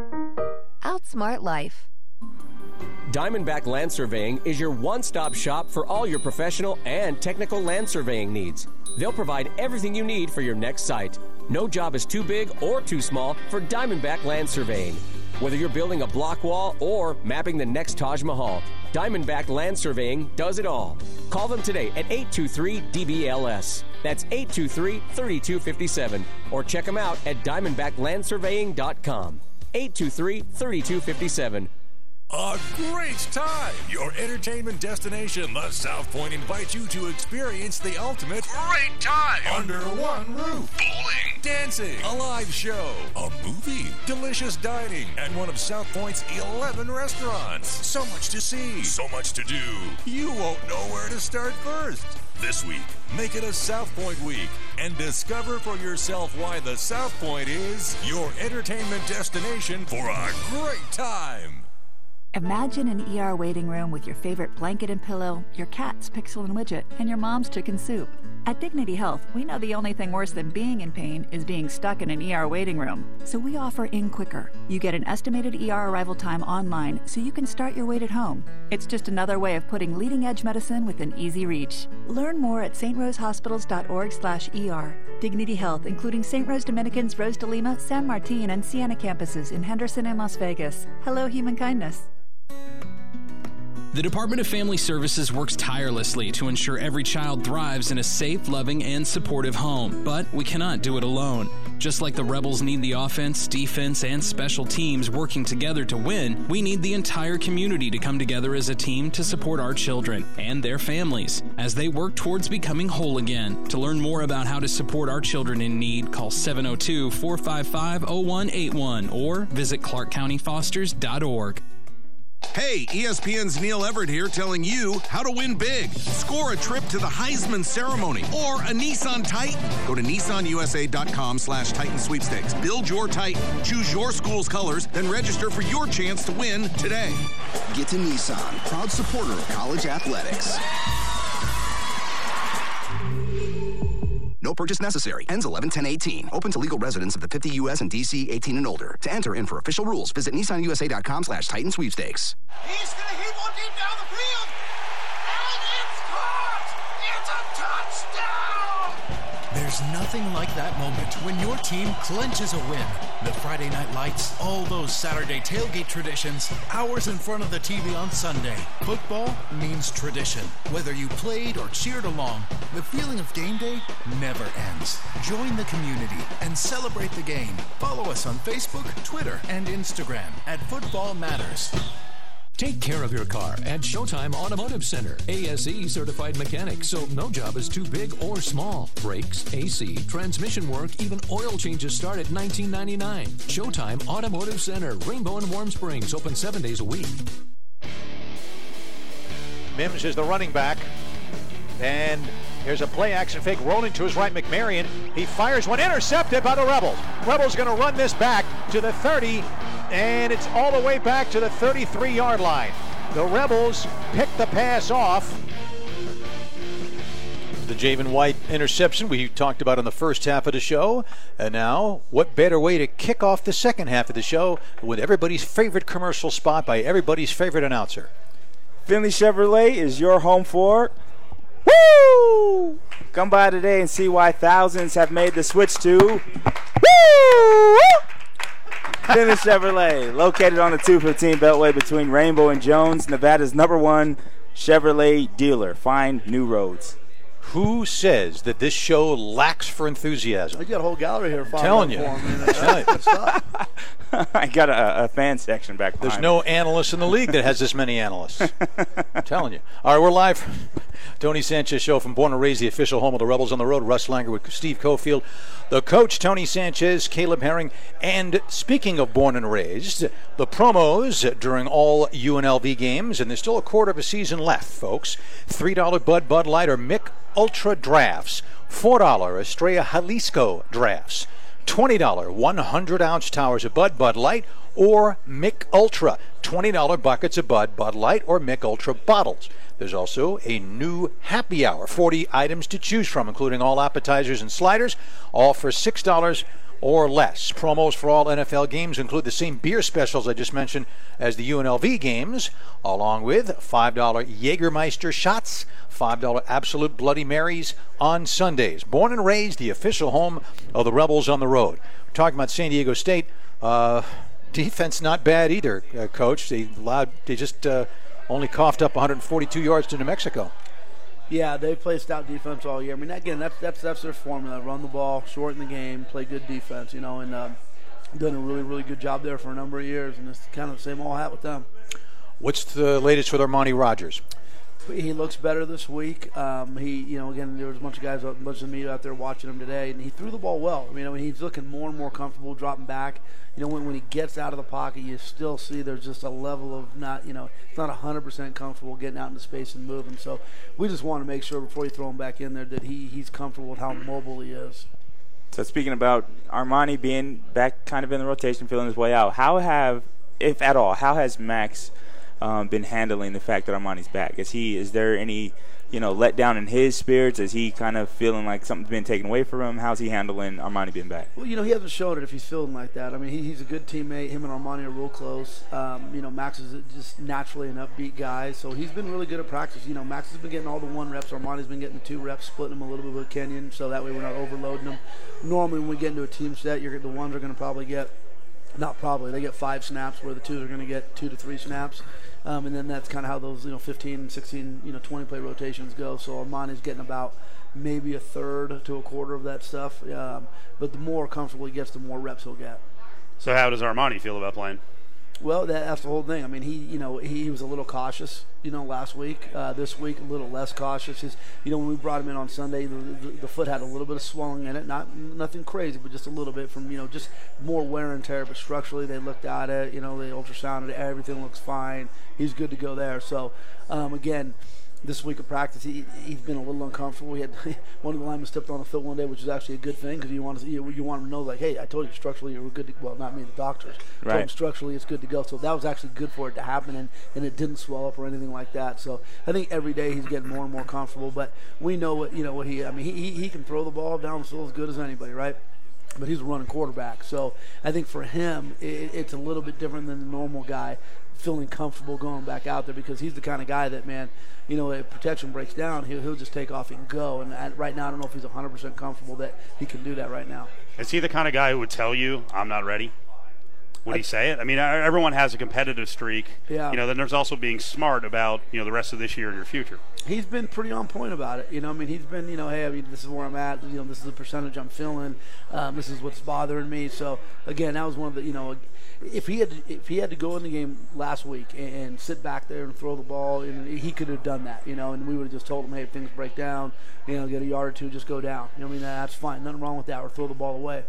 Outsmart Life. Diamondback Land Surveying is your one-stop shop for all your professional and technical land surveying needs. They'll provide everything you need for your next site. No job is too big or too small for Diamondback Land Surveying. Whether you're building a block wall or mapping the next Taj Mahal, Diamondback Land Surveying does it all. Call them today at eight two three D B L S. That's eight two three, three two five seven. Or check them out at diamondback land surveying dot com. eight two three, three two five seven. A great time! Your entertainment destination, the South Point, invites you to experience the ultimate great time under one roof. Bowling, dancing, a live show, a movie, delicious dining, and one of South Point's eleven restaurants. So much to see, so much to do. You won't know where to start first. This week, make it a South Point week and discover for yourself why the South Point is your entertainment destination for a great time. Imagine an E R waiting room with your favorite blanket and pillow, your cat's Pixel and Widget, and your mom's chicken soup. At Dignity Health, we know the only thing worse than being in pain is being stuck in an E R waiting room. So we offer In Quicker. You get an estimated E R arrival time online so you can start your wait at home. It's just another way of putting leading-edge medicine within easy reach. Learn more at st rose hospitals dot org slash E R. Dignity Health, including Saint Rose Dominicans, Rose de Lima, San Martin, and Siena campuses in Henderson and Las Vegas. Hello, human kindness. The Department of Family Services works tirelessly to ensure every child thrives in a safe, loving, and supportive home. But we cannot do it alone. Just like the Rebels need the offense, defense, and special teams working together to win, we need the entire community to come together as a team to support our children and their families as they work towards becoming whole again. To learn more about how to support our children in need, call seven oh two, four five five, oh one eight one or visit clark county fosters dot org. Hey, E S P N's Neil Everett here telling you how to win big. Score a trip to the Heisman ceremony or a Nissan Titan. Go to Nissan U S A dot com slash Titan sweepstakes. Build your Titan, choose your school's colors, then register for your chance to win today. Get to Nissan, proud supporter of college athletics. No purchase necessary. Ends eleven ten eighteen. Open to legal residents of the fifty U S and D C eighteen and older. To enter in for official rules, visit Nissan U S A dot com slash Titan sweepstakes. He's going to hit one deep down the field. And it's caught. It's a touchdown. There's nothing like that moment when your team clinches a win. The Friday night lights, all those Saturday tailgate traditions, hours in front of the T V on Sunday. Football means tradition. Whether you played or cheered along, the feeling of game day never ends. Join the community and celebrate the game. Follow us on Facebook, Twitter, and Instagram at Football Matters. Take care of your car at Showtime Automotive Center. A S E certified mechanic, so no job is too big or small. Brakes, A C, transmission work, even oil changes start at nineteen ninety-nine dollars. Showtime Automotive Center, Rainbow and Warm Springs, open seven days a week. Mims is the running back. And here's a play action fake rolling to his right, McMarion. He fires one, intercepted by the Rebels. Rebels going to run this back to the thirty, and it's all the way back to the thirty-three yard line. The Rebels pick the pass off. The Javen White interception we talked about in the first half of the show. And now, what better way to kick off the second half of the show with everybody's favorite commercial spot by everybody's favorite announcer. Finley Chevrolet is your home for... Woo! Come by today and see why thousands have made the switch to Woo! Finley Chevrolet, located on the two fifteen Beltway between Rainbow and Jones, Nevada's number one Chevrolet dealer. Find new roads. Who says that this show lacks for enthusiasm? You got a whole gallery here. Telling you. For him, man. I got a, a fan section back behind. There's no analyst in the league that has this many analysts. I'm telling you. All right, we're live. Tony Sanchez Show from Born and Raised, the official home of the Rebels on the road. Russ Langer with Steve Cofield, the coach, Tony Sanchez, Caleb Herring. And speaking of Born and Raised, the promos during all U N L V games, and there's still a quarter of a season left, folks. three dollar Bud, Bud Light, or Mick Ultra drafts. four dollar Estrella Jalisco drafts. twenty dollar one hundred ounce towers of Bud, Bud Light, or Mick Ultra. twenty dollar buckets of Bud, Bud Light, or Mick Ultra bottles. There's also a new happy hour, forty items to choose from, including all appetizers and sliders, all for six dollars or less. Promos for all N F L games include the same beer specials I just mentioned as the U N L V games, along with five dollar Jägermeister shots, five dollar Absolute Bloody Marys on Sundays. Born and Raised, the official home of the Rebels on the road. We're talking about San Diego State. Uh, defense not bad either, uh, Coach. They allowed, they just uh, only coughed up one hundred forty-two yards to New Mexico. Yeah, they play stout defense all year. I mean, again, that's that's that's their formula: run the ball, shorten the game, play good defense. You know, and um, done a really really good job there for a number of years, and it's kind of the same old hat with them. What's the latest with Armani Rogers? He looks better this week. Um, he, you know, again, there was a bunch of guys, a bunch of media out there watching him today, and he threw the ball well. I mean, I mean, he's looking more and more comfortable dropping back. You know, when, when he gets out of the pocket, you still see there's just a level of not, you know, it's not one hundred percent comfortable getting out into space and moving. So we just want to make sure before you throw him back in there that he, he's comfortable with how mobile he is. So speaking about Armani being back kind of in the rotation, feeling his way out, how have, if at all, how has Max um, been handling the fact that Armani's back? Is he, is there any, you know, let down in his spirits? Is he kind of feeling like something's been taken away from him? How's he handling Armani being back? Well, you know, he hasn't shown it if he's feeling like that. I mean, he, he's a good teammate. Him and Armani are real close. Um, you know, Max is just naturally an upbeat guy, so he's been really good at practice. You know, Max has been getting all the one reps. Armani's been getting the two reps, splitting them a little bit with Kenyon, so that way we're not overloading them. Normally when we get into a team set, you're, the ones are going to probably get, not probably, they get five snaps where the twos are going to get two to three snaps. Um, and then that's kind of how those, you know, fifteen, sixteen, you know, twenty play rotations go. So Armani's getting about maybe a third to a quarter of that stuff. Um, but the more comfortable he gets, the more reps he'll get. So how does Armani feel about playing? Well, that, that's the whole thing. I mean, he, you know, he, he was a little cautious, you know, last week. Uh, this week, a little less cautious. His, you know, when we brought him in on Sunday, the, the, the foot had a little bit of swelling in it. Not nothing crazy, but just a little bit from, you know, just more wear and tear. But structurally, they looked at it. You know, they ultrasounded it. Everything looks fine. He's good to go there. So, um, again, this week of practice, he, he's been a little uncomfortable. We had one of the linemen stepped on the field one day, which is actually a good thing because you want to you, you want him to know, like, hey, I told you structurally you were good to, well, not me, the doctors. Right. Told him structurally it's good to go. So that was actually good for it to happen, and, and it didn't swell up or anything like that. So I think every day he's getting more and more comfortable. But we know what, you know, what he, I mean, he, he, he can throw the ball down the field as good as anybody, right? But he's a running quarterback. So I think for him, it, it's a little bit different than the normal guy feeling comfortable going back out there because he's the kind of guy that, man, you know, if protection breaks down, he'll, he'll just take off and go. And I, right now, I don't know if he's one hundred percent comfortable that he can do that right now. Is he the kind of guy who would tell you, I'm not ready? Would I, he say it? I mean, everyone has a competitive streak. Yeah. You know, then there's also being smart about, you know, the rest of this year and your future. He's been pretty on point about it. You know, I mean, he's been, you know, hey, I mean, this is where I'm at. You know, this is the percentage I'm feeling. Um, this is what's bothering me. So, again, that was one of the, you know, if he had to, if he had to go in the game last week and, and sit back there and throw the ball, and he could have done that, you know, and we would have just told him, hey, if things break down, you know, get a yard or two, just go down. You know, I mean, that's fine. Nothing wrong with that, or throw the ball away.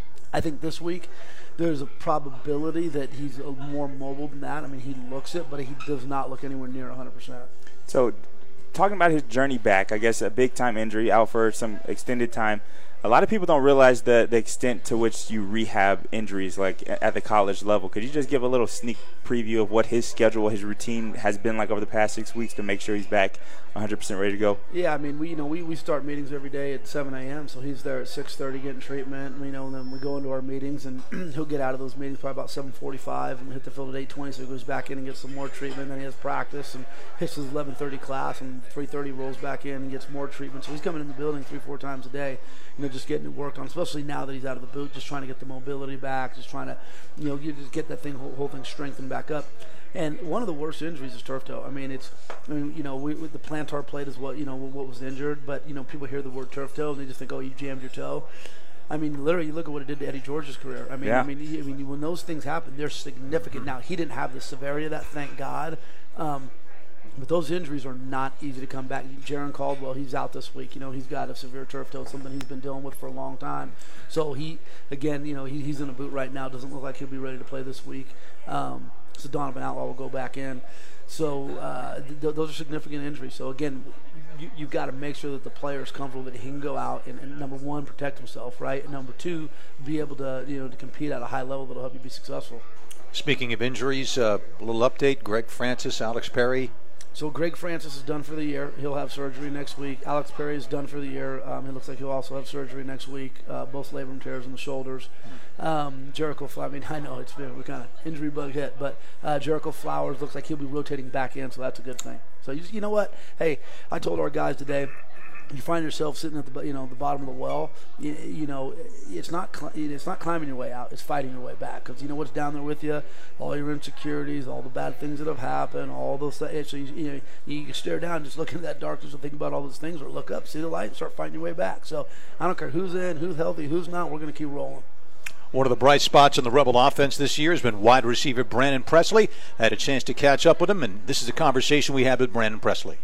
I think this week there's a probability that he's more mobile than that. I mean, he looks it, but he does not look anywhere near one hundred percent. So, talking about his journey back, I guess a big-time injury, out for some extended time. A lot of people don't realize the, the extent to which you rehab injuries, like at the college level. Could you just give a little sneak preview of what his schedule, his routine has been like over the past six weeks to make sure he's back one hundred percent ready to go? Yeah, I mean, we you know we, we start meetings every day at seven a.m., so he's there at six thirty getting treatment. You know, and then we go into our meetings, and he'll get out of those meetings probably about seven forty-five, and we hit the field at eight twenty, so he goes back in and gets some more treatment. Then he has practice and hits his eleven thirty class, and three thirty rolls back in and gets more treatment. So he's coming in the building three, four times a day, you know, just getting it worked on, especially now that he's out of the boot, just trying to get the mobility back, just trying to, you know, you just get that thing, whole, whole thing strengthened back up. And one of the worst injuries is turf toe. I mean, it's, I mean, you know, we, the plantar plate is what, you know, what was injured, but, you know, people hear the word turf toe and they just think, oh, you jammed your toe. I mean, literally, you look at what it did to Eddie George's career. I mean, yeah. I mean, I mean, when those things happen, they're significant. Now, he didn't have the severity of that, thank God. Um, But those injuries are not easy to come back. Jaron Caldwell, he's out this week. You know, he's got a severe turf toe, something he's been dealing with for a long time. So he, again, you know, he, he's in a boot right now. Doesn't look like he'll be ready to play this week. Um, so Donovan Outlaw will go back in. So uh, th- those are significant injuries. So again, you, you've got to make sure that the player is comfortable that he can go out and, and number one, protect himself, right? And number two, be able to, you know, to compete at a high level that'll help you be successful. Speaking of injuries, uh, a little update: Greg Francis, Alex Perry. So Greg Francis is done for the year. He'll have surgery next week. Alex Perry is done for the year. Um, it looks like he'll also have surgery next week. Uh, both labrum tears in the shoulders. Um, Jericho Flowers, I mean, I know it's been, we're kind of injury bug hit, but uh, Jericho Flowers looks like he'll be rotating back in, so that's a good thing. So you, you know what? Hey, I told our guys today, you find yourself sitting at the you know the bottom of the well, you, you know it's not cl- it's not climbing your way out, it's fighting your way back, because you know what's down there with you, all your insecurities, all the bad things that have happened, all those things. So you, you know you can stare down, just look into that darkness and think about all those things, or look up, see the light, and start fighting your way back. So I don't care who's in, who's healthy, who's not. We're going to keep rolling. One of the bright spots in the Rebel offense this year has been wide receiver Brandon Presley. I had a chance to catch up with him, and this is a conversation we had with Brandon Presley.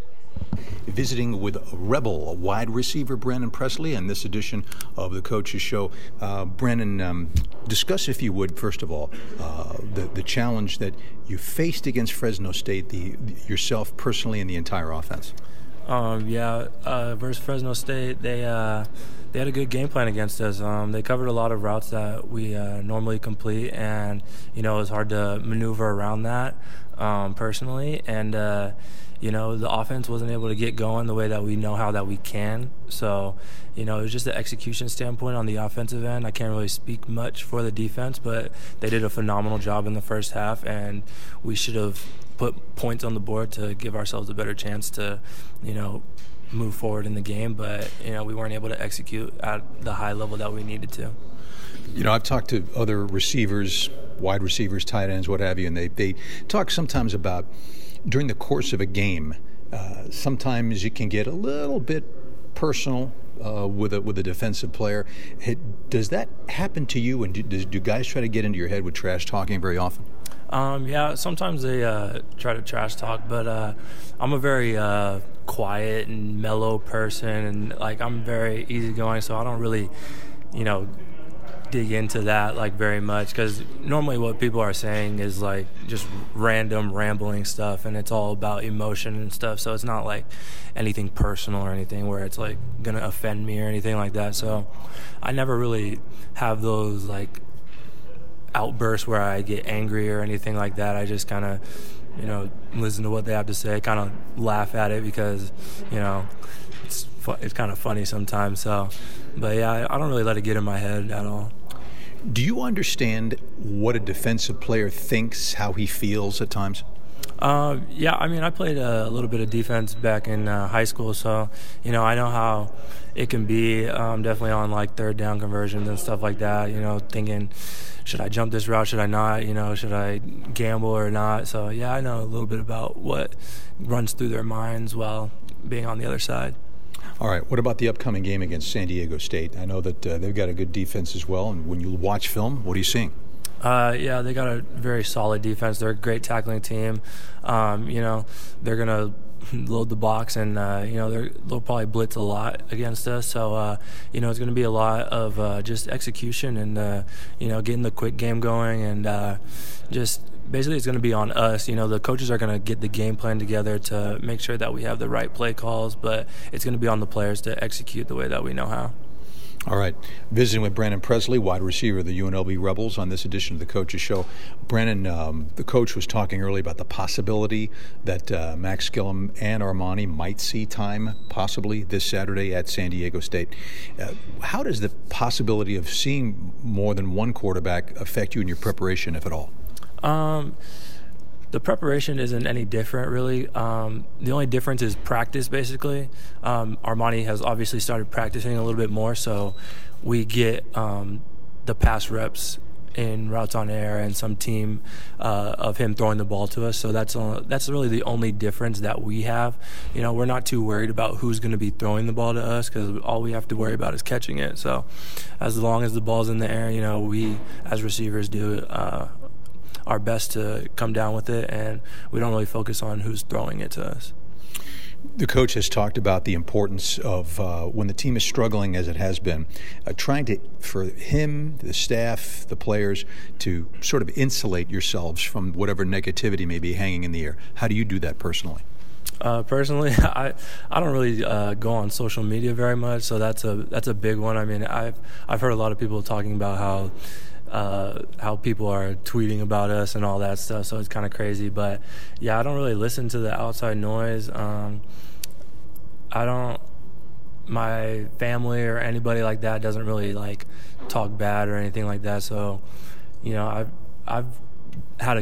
Visiting with Rebel, a wide receiver, Brandon Presley, and this edition of the Coach's Show. Uh, Brandon, um, discuss, if you would, first of all, uh, the, the challenge that you faced against Fresno State, the, the yourself personally and the entire offense. Um, yeah, uh, versus Fresno State, they uh, they had a good game plan against us. Um, they covered a lot of routes that we uh, normally complete, and you know it was hard to maneuver around that um, personally. And uh, you know the offense wasn't able to get going the way that we know how that we can. So you know it was just the execution standpoint on the offensive end. I can't really speak much for the defense, but they did a phenomenal job in the first half, and we should have put points on the board to give ourselves a better chance to, you know, move forward in the game. But, you know, we weren't able to execute at the high level that we needed to. You know, I've talked to other receivers, wide receivers, tight ends, what have you, and they, they talk sometimes about during the course of a game, uh, sometimes you can get a little bit personal uh, with a with a defensive player. It, does that happen to you, and do, does, do guys try to get into your head with trash talking very often? Um, yeah, sometimes they uh, try to trash talk, but uh, I'm a very uh, quiet and mellow person, and like I'm very easygoing, so I don't really, you know, dig into that like very much, because normally what people are saying is like just random rambling stuff, and it's all about emotion and stuff, so it's not like anything personal or anything where it's like gonna offend me or anything like that. So I never really have those like outbursts where I get angry or anything like that. I just kind of, you know, listen to what they have to say, kind of laugh at it because, you know, it's fu- it's kind of funny sometimes. So, but yeah, I, I don't really let it get in my head at all. Do you understand what a defensive player thinks, how he feels at times? Uh, yeah, I mean, I played a little bit of defense back in uh, high school, so, you know, I know how it can be, um, definitely on, like, third down conversions and stuff like that, you know, thinking, should I jump this route, should I not, you know, should I gamble or not? So, yeah, I know a little bit about what runs through their minds while being on the other side. All right, what about the upcoming game against San Diego State? I know that uh, they've got a good defense as well, and when you watch film, what are you seeing? Uh, yeah, they got a very solid defense. They're a great tackling team. Um, you know, they're going to load the box, and, uh, you know, they're, they'll probably blitz a lot against us. So, uh, you know, it's going to be a lot of uh, just execution and, uh, you know, getting the quick game going, and uh, just basically it's going to be on us. You know, the coaches are going to get the game plan together to make sure that we have the right play calls, but it's going to be on the players to execute the way that we know how. All right. Visiting with Brandon Presley, wide receiver of the U N L V Rebels, on this edition of the Coach's Show. Brandon, um, the coach was talking earlier about the possibility that uh, Max Gillum and Armani might see time possibly this Saturday at San Diego State. Uh, how does the possibility of seeing more than one quarterback affect you in your preparation, if at all? Um, the preparation isn't any different, really. Um, the only difference is practice, basically. Um, Armani has obviously started practicing a little bit more, so we get um, the pass reps in routes on air and some team uh, of him throwing the ball to us. So that's uh, that's really the only difference that we have. You know, we're not too worried about who's going to be throwing the ball to us, because all we have to worry about is catching it. So as long as the ball's in the air, you know, we as receivers do uh, our best to come down with it, and we don't really focus on who's throwing it to us. The coach has talked about the importance of uh, when the team is struggling, as it has been, uh, trying to, for him, the staff, the players, to sort of insulate yourselves from whatever negativity may be hanging in the air. How do you do that personally? Uh, personally, I I don't really uh, go on social media very much, so that's a that's a big one. I mean, I've I've heard a lot of people talking about how uh, how people are tweeting about us and all that stuff, so it's kind of crazy. But yeah, I don't really listen to the outside noise. Um, I don't. My family or anybody like that doesn't really like talk bad or anything like that. So, you know, I've I've had a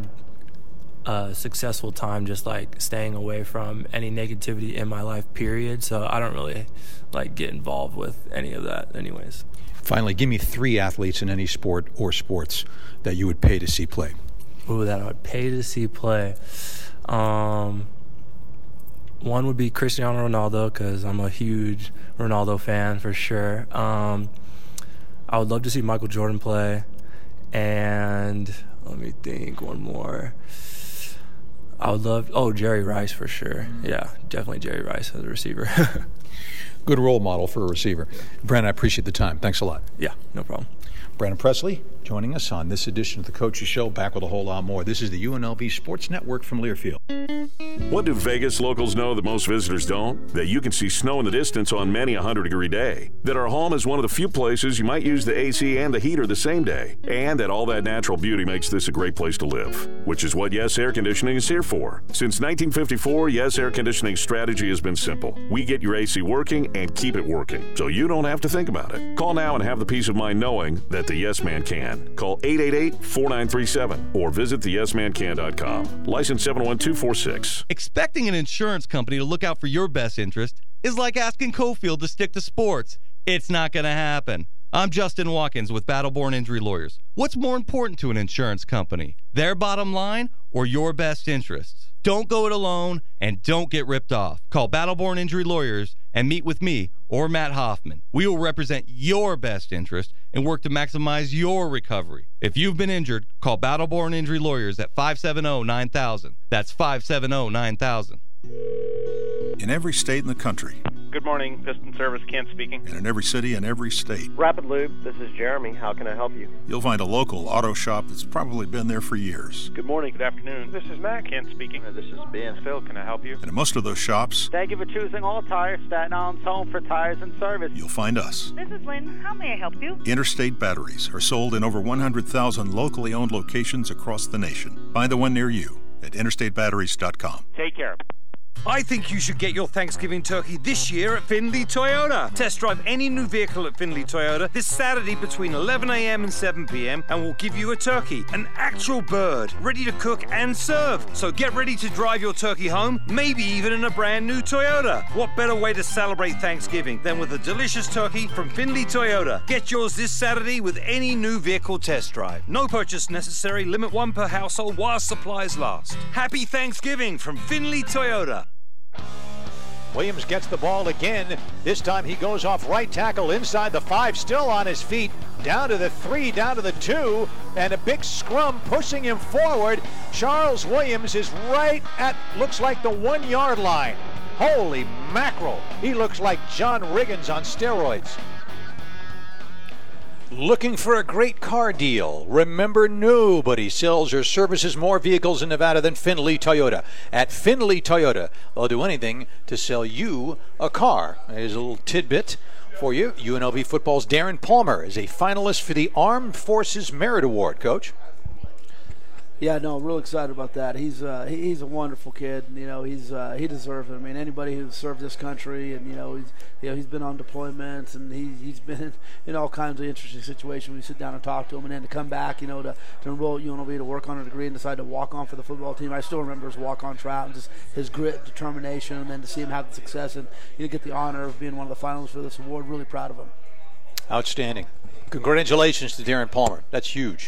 a successful time just like staying away from any negativity in my life, period. So I don't really like get involved with any of that anyways. Finally, give me three athletes in any sport or sports that you would pay to see play. Ooh, that I would pay to see play. Um, one would be Cristiano Ronaldo, because I'm a huge Ronaldo fan for sure. Um, I would love to see Michael Jordan play. And let me think, one more. I would love, oh, Jerry Rice for sure. Yeah, definitely Jerry Rice as a receiver. Good role model for a receiver. Brandon, I appreciate the time. Thanks a lot. Yeah, no problem. Brandon Presley joining us on this edition of the Coach's Show. Back with a whole lot more. This is the U N L V Sports Network from Learfield. What do Vegas locals know that most visitors don't? That you can see snow in the distance on many a one hundred degree day. That our home is one of the few places you might use the A C and the heater the same day. And that all that natural beauty makes this a great place to live. Which is what Yes Air Conditioning is here for. Since nineteen fifty-four, Yes Air Conditioning's strategy has been simple. We get your A C working and keep it working, so you don't have to think about it. Call now and have the peace of mind knowing that the Yes Man can. Call eight eight eight, four nine three seven or visit the yes man can dot com. License seven one two four six. Expecting an insurance company to look out for your best interest is like asking Cofield to stick to sports. It's not going to happen. I'm Justin Watkins with Battleborn Injury Lawyers. What's more important to an insurance company, their bottom line or your best interests? Don't go it alone and don't get ripped off. Call Battleborn Injury Lawyers and meet with me or Matt Hoffman. We will represent your best interest and work to maximize your recovery. If you've been injured, call Battleborn Injury Lawyers at five seven zero, nine thousand. That's five seven zero, nine thousand. In every state in the country. Good morning, Piston Service, Kent speaking. And in every city and every state. Rapid Lube, this is Jeremy. How can I help you? You'll find a local auto shop that's probably been there for years. Good morning, good afternoon. This is Matt, Kent speaking. This is Ben. Phil, can I help you? And in most of those shops, thank you for choosing All Tires, Staten Island's home for tires and service. You'll find us. This is Lynn. How may I help you? Interstate Batteries are sold in over one hundred thousand locally owned locations across the nation. Find the one near you at interstate batteries dot com. Take care. I think you should get your Thanksgiving turkey this year at Findlay Toyota. Test drive any new vehicle at Findlay Toyota this Saturday between eleven a m and seven p m and we'll give you a turkey, an actual bird, ready to cook and serve. So get ready to drive your turkey home, maybe even in a brand new Toyota. What better way to celebrate Thanksgiving than with a delicious turkey from Findlay Toyota? Get yours this Saturday with any new vehicle test drive. No purchase necessary, limit one per household while supplies last. Happy Thanksgiving from Findlay Toyota. Williams gets the ball again. This time he goes off right tackle inside the five, still on his feet. Down to the three, down to the two, and a big scrum pushing him forward. Charles Williams is right at, looks like the one-yard line. Holy mackerel. He looks like John Riggins on steroids. Looking for a great car deal? Remember, nobody sells or services more vehicles in Nevada than Findlay Toyota. At Findlay Toyota, they'll do anything to sell you a car. Here's a little tidbit for you. U N L V football's Darren Palmer is a finalist for the Armed Forces Merit Award, Coach. Yeah, no, real excited about that. He's uh, he, he's a wonderful kid. You know, he's uh, he deserves it. I mean, anybody who's served this country, and you know, he's you know he's been on deployments, and he he's been in all kinds of interesting situations. We sit down and talk to him, and then to come back, you know, to, to enroll at U N L V to work on a degree and decide to walk on for the football team. I still remember his walk on trout and just his grit, determination, and then to see him have the success and you know, get the honor of being one of the finalists for this award. Really proud of him. Outstanding. Congratulations to Darren Palmer. That's huge.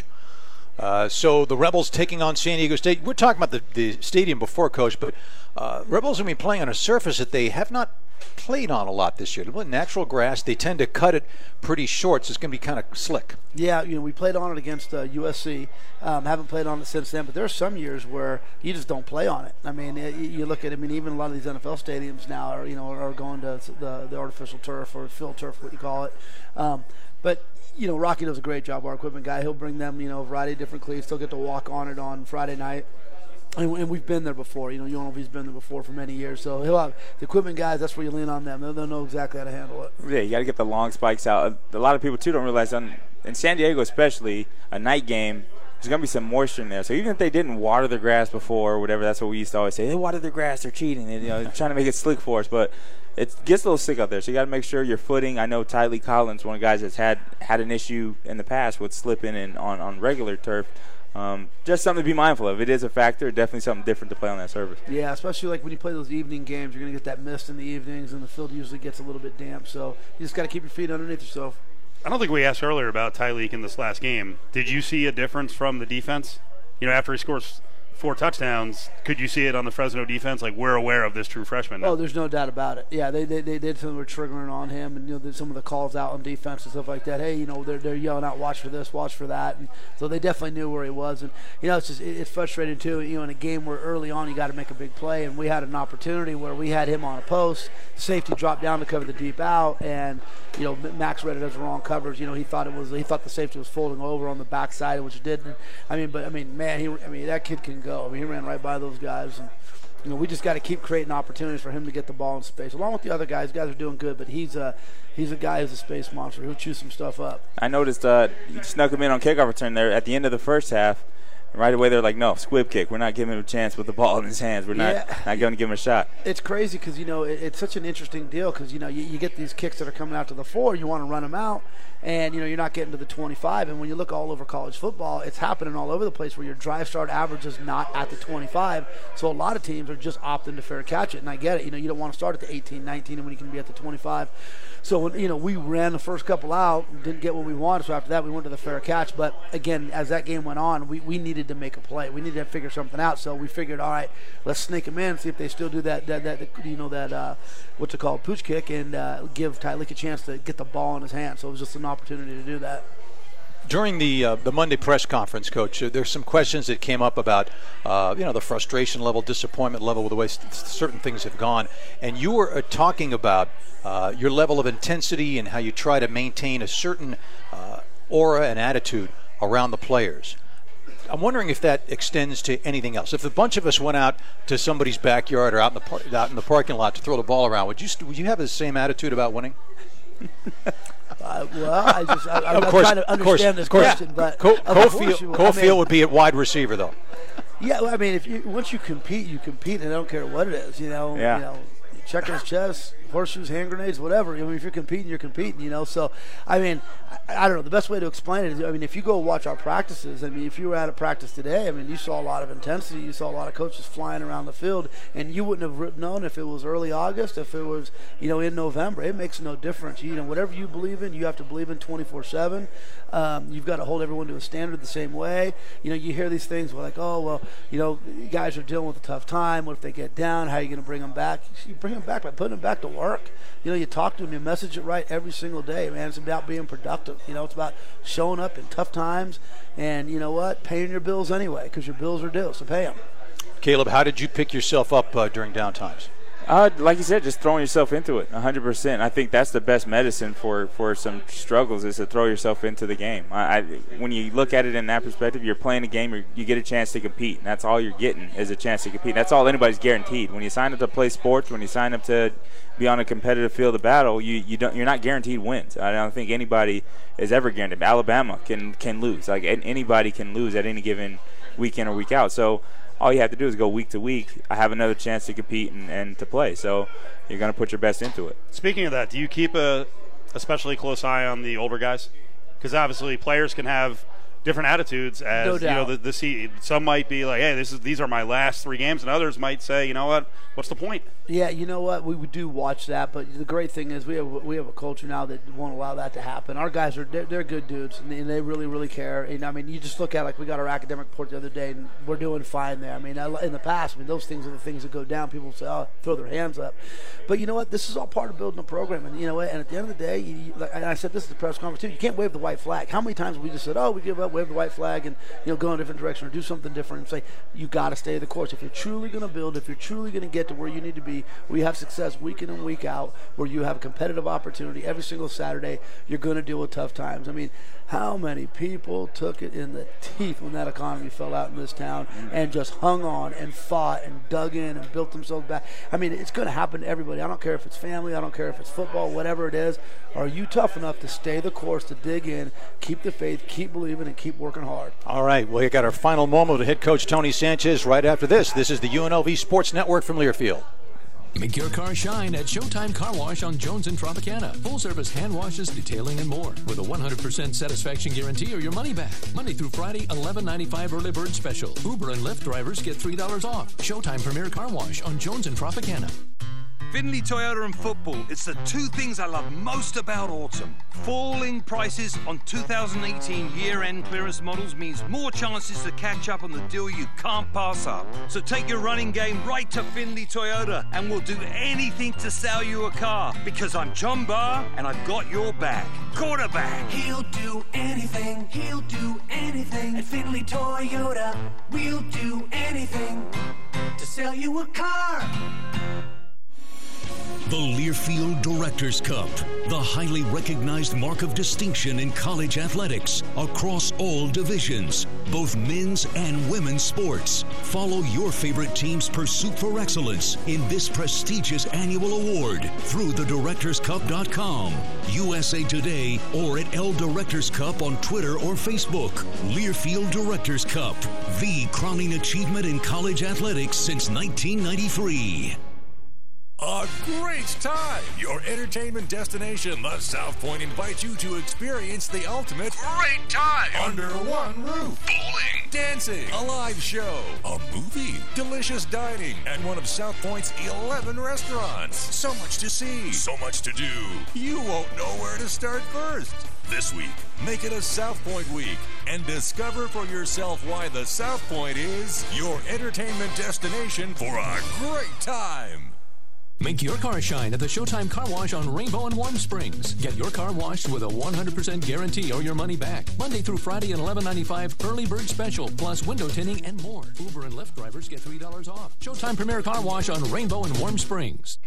Uh, so the Rebels taking on San Diego State. We're talking about the, the stadium before, Coach, but uh, Rebels are going to be playing on a surface that they have not played on a lot this year. Natural grass. They tend to cut it pretty short, so it's going to be kind of slick. Yeah, you know, we played on it against uh, U S C. Um, haven't played on it since then, but there are some years where you just don't play on it. I mean, it, you look at, I mean, even a lot of these N F L stadiums now are, you know, are going to the, the artificial turf or field turf, what you call it. Um, but you know, Rocky does a great job, our equipment guy. He'll bring them, you know, a variety of different cleats. They'll get to walk on it on Friday night. And, and we've been there before. You know, U N L V's been there before for many years. So he'll have the equipment guys, that's where you lean on them. They'll, they'll know exactly how to handle it. Yeah, you got to get the long spikes out. A lot of people, too, don't realize, on, in San Diego especially, a night game, there's going to be some moisture in there. So even if they didn't water the grass before or whatever, that's what we used to always say. They water their grass, they're cheating. They, you know, they're trying to make it slick for us. But it gets a little sick out there, so you got to make sure your footing. I know Tylee Collins, one of the guys that's had had an issue in the past with slipping in on, on regular turf. Um, just something to be mindful of. It is a factor. Definitely something different to play on that surface. Yeah, especially like when you play those evening games, you're going to get that mist in the evenings, and the field usually gets a little bit damp. So you just got to keep your feet underneath yourself. I don't think we asked earlier about Tyleek in this last game. Did you see a difference from the defense? You know, after he scores four touchdowns, could you see it on the Fresno defense? Like, we're aware of this true freshman now. Oh, there's no doubt about it. Yeah, they they, they did some of the triggering on him, and you know, some of the calls out on defense and stuff like that. Hey, you know, they're they're yelling out, watch for this, watch for that, and so they definitely knew where he was. And you know, it's just it, it's frustrating too. You know, in a game where early on you got to make a big play, and we had an opportunity where we had him on a post, safety dropped down to cover the deep out, and you know, Max read it as wrong coverage. You know, he thought it was he thought the safety was folding over on the backside, which it didn't. I mean, but I mean, man, he I mean that kid can go. I mean, he ran right by those guys, and you know, we just got to keep creating opportunities for him to get the ball in space, along with the other guys. Guys are doing good, but he's a he's a guy who's a space monster. He'll chew some stuff up. I noticed uh, you snuck him in on kickoff return there at the end of the first half. right away they're like, no, squib kick. We're not giving him a chance with the ball in his hands. We're not, yeah. not going to give him a shot. It's crazy because, you know, it, it's such an interesting deal because, you know, you, you get these kicks that are coming out to the four. You want to run them out. And, you know, you're not getting to the twenty-five. And when you look all over college football, it's happening all over the place where your drive start average is not at the twenty-five. So a lot of teams are just opting to fair catch it. And I get it. You know, you don't want to start at the eighteen, nineteen, and when you can be at the twenty-five. So, when, you know, we ran the first couple out, didn't get what we wanted. So after that, we went to the fair catch. But, again, as that game went on, we, we needed to make a play. We needed to figure something out. So we figured, all right, let's snake them in, see if they still do that, that, that you know, that, uh, what's it called, pooch kick, and uh, give Tyleek a chance to get the ball in his hand. So it was just an opportunity to do that. During the uh, the Monday press conference, Coach, uh, there's some questions that came up about, uh, you know, the frustration level, disappointment level with the way st- certain things have gone. And you were uh, talking about uh, your level of intensity and how you try to maintain a certain uh, aura and attitude around the players. I'm wondering if that extends to anything else. If a bunch of us went out to somebody's backyard or out in the par- out in the parking lot to throw the ball around, would you st- would you have the same attitude about winning? Uh, well, I just, I, I'm course, trying to understand this question, but Co- Cofield, you, Cofield I mean, would be at wide receiver, though. Yeah, well, I mean, if you once you compete, you compete, and I don't care what it is. You know, yeah. you know, checking his chest, horseshoes, hand grenades, whatever. I mean, if you're competing, you're competing. You know, so I mean, I, I don't know. The best way to explain it is, I mean, if you go watch our practices, I mean, if you were at a practice today, I mean, you saw a lot of intensity. You saw a lot of coaches flying around the field, and you wouldn't have known if it was early August, if it was, you know, in November. It makes no difference. You know, whatever you believe in, you have to believe in twenty-four seven. Um, you've got to hold everyone to a standard the same way. You know, you hear these things like, oh, well, you know, you guys are dealing with a tough time. What if they get down? How are you going to bring them back? You bring them back by putting them back to work. You know, you talk to them, you message it right every single day, man. It's about being productive. You know, it's about showing up in tough times and, you know what, paying your bills anyway because your bills are due, so pay them. Caleb, how did you pick yourself up uh, during down times? Uh, like you said, just throwing yourself into it, one hundred percent. I think that's the best medicine for, for some struggles is to throw yourself into the game. I, I, when you look at it in that perspective, you're playing a game, you get a chance to compete, and that's all you're getting is a chance to compete. That's all anybody's guaranteed. When you sign up to play sports, when you sign up to be on a competitive field of battle, you, you don't, you're not guaranteed wins. I don't think anybody is ever guaranteed. Alabama can, can lose. Like anybody can lose at any given week in or week out. So all you have to do is go week to week. I have another chance to compete and, and to play. So you're going to put your best into it. Speaking of that, do you keep a especially close eye on the older guys? Because obviously players can have different attitudes as no doubt. you know the, the some might be like, hey, this is these are my last three games, and others might say, you know what, what's the point? Yeah, you know what, we do watch that, but the great thing is we have we have a culture now that won't allow that to happen. Our guys are they're, they're good dudes, and they, and they really really care. And I mean, you just look at like we got our academic report the other day, and we're doing fine there. I mean, in the past, I mean, those things are the things that go down. People say, oh, throw their hands up, but you know what, this is all part of building a program, and you know what, and at the end of the day, you, like, and I said this at the press conference too, you can't wave the white flag. How many times have we just said, oh, we give up, wave the white flag, and you know, go in a different direction or do something different and say, you got to stay the course. If you're truly going to build, if you're truly going to get to where you need to be, where you have success week in and week out, where you have a competitive opportunity every single Saturday, you're going to deal with tough times. I mean, how many people took it in the teeth when that economy fell out in this town and just hung on and fought and dug in and built themselves back? I mean, it's going to happen to everybody. I don't care if it's family, I don't care if it's football, whatever it is. Are you tough enough to stay the course, to dig in, keep the faith, keep believing, and keep working hard? All right, well, we got our final moment with head coach Tony Sanchez right after this. This is the U N L V Sports Network from Learfield. Make your car shine at Showtime Car Wash on Jones and Tropicana. Full-service hand washes, detailing, and more. With a one hundred percent satisfaction guarantee or your money back. Monday through Friday, eleven ninety-five early bird special. Uber and Lyft drivers get three dollars off. Showtime Premier Car Wash on Jones and Tropicana. Findlay Toyota and football, it's the two things I love most about autumn. Falling prices on two thousand eighteen year-end clearance models means more chances to catch up on the deal you can't pass up. So take your running game right to Findlay Toyota and we'll do anything to sell you a car because I'm John Barr and I've got your back. Quarterback. He'll do anything, he'll do anything. At Findlay Toyota, we'll do anything to sell you a car. The Learfield Directors Cup, the highly recognized mark of distinction in college athletics across all divisions, both men's and women's sports. Follow your favorite team's pursuit for excellence in this prestigious annual award through the directors cup dot com, U S A Today, or at L Directors Cup on Twitter or Facebook. Learfield Directors Cup, the crowning achievement in college athletics since nineteen ninety-three. A great time! Your entertainment destination, the South Point, invites you to experience the ultimate great time under one roof. Bowling, dancing, a live show, a movie, delicious dining, and one of South Point's eleven restaurants. So much to see, so much to do. You won't know where to start first. This week, make it a South Point week and discover for yourself why the South Point is your entertainment destination for a great time. Make your car shine at the Showtime Car Wash on Rainbow and Warm Springs. Get your car washed with a one hundred percent guarantee or your money back. Monday through Friday at eleven ninety-five, early bird special, plus window tinting and more. Uber and Lyft drivers get three dollars off. Showtime Premier Car Wash on Rainbow and Warm Springs.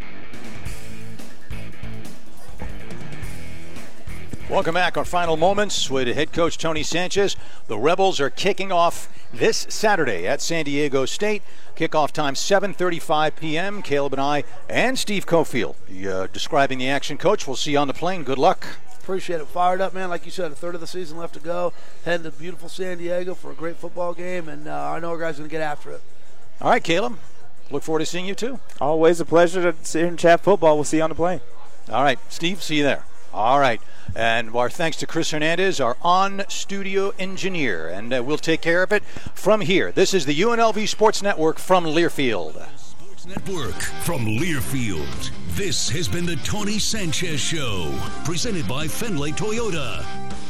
Welcome back. Our final moments with head coach Tony Sanchez. The Rebels are kicking off this Saturday at San Diego State. Kickoff time seven thirty-five p.m. Caleb and I and Steve Cofield uh, describing the action. Coach, we'll see you on the plane. Good luck. Appreciate it. Fired up, man. Like you said, a third of the season left to go. Heading to beautiful San Diego for a great football game, and uh, I know our guys are going to get after it. All right, Caleb. Look forward to seeing you too. Always a pleasure to sit here and chat football. We'll see you on the plane. All right, Steve, see you there. All right. And our thanks to Chris Hernandez, our on-studio engineer. And uh, we'll take care of it from here. This is the U N L V Sports Network from Learfield. Sports Network from Learfield. This has been the Tony Sanchez Show, presented by Fenway Toyota.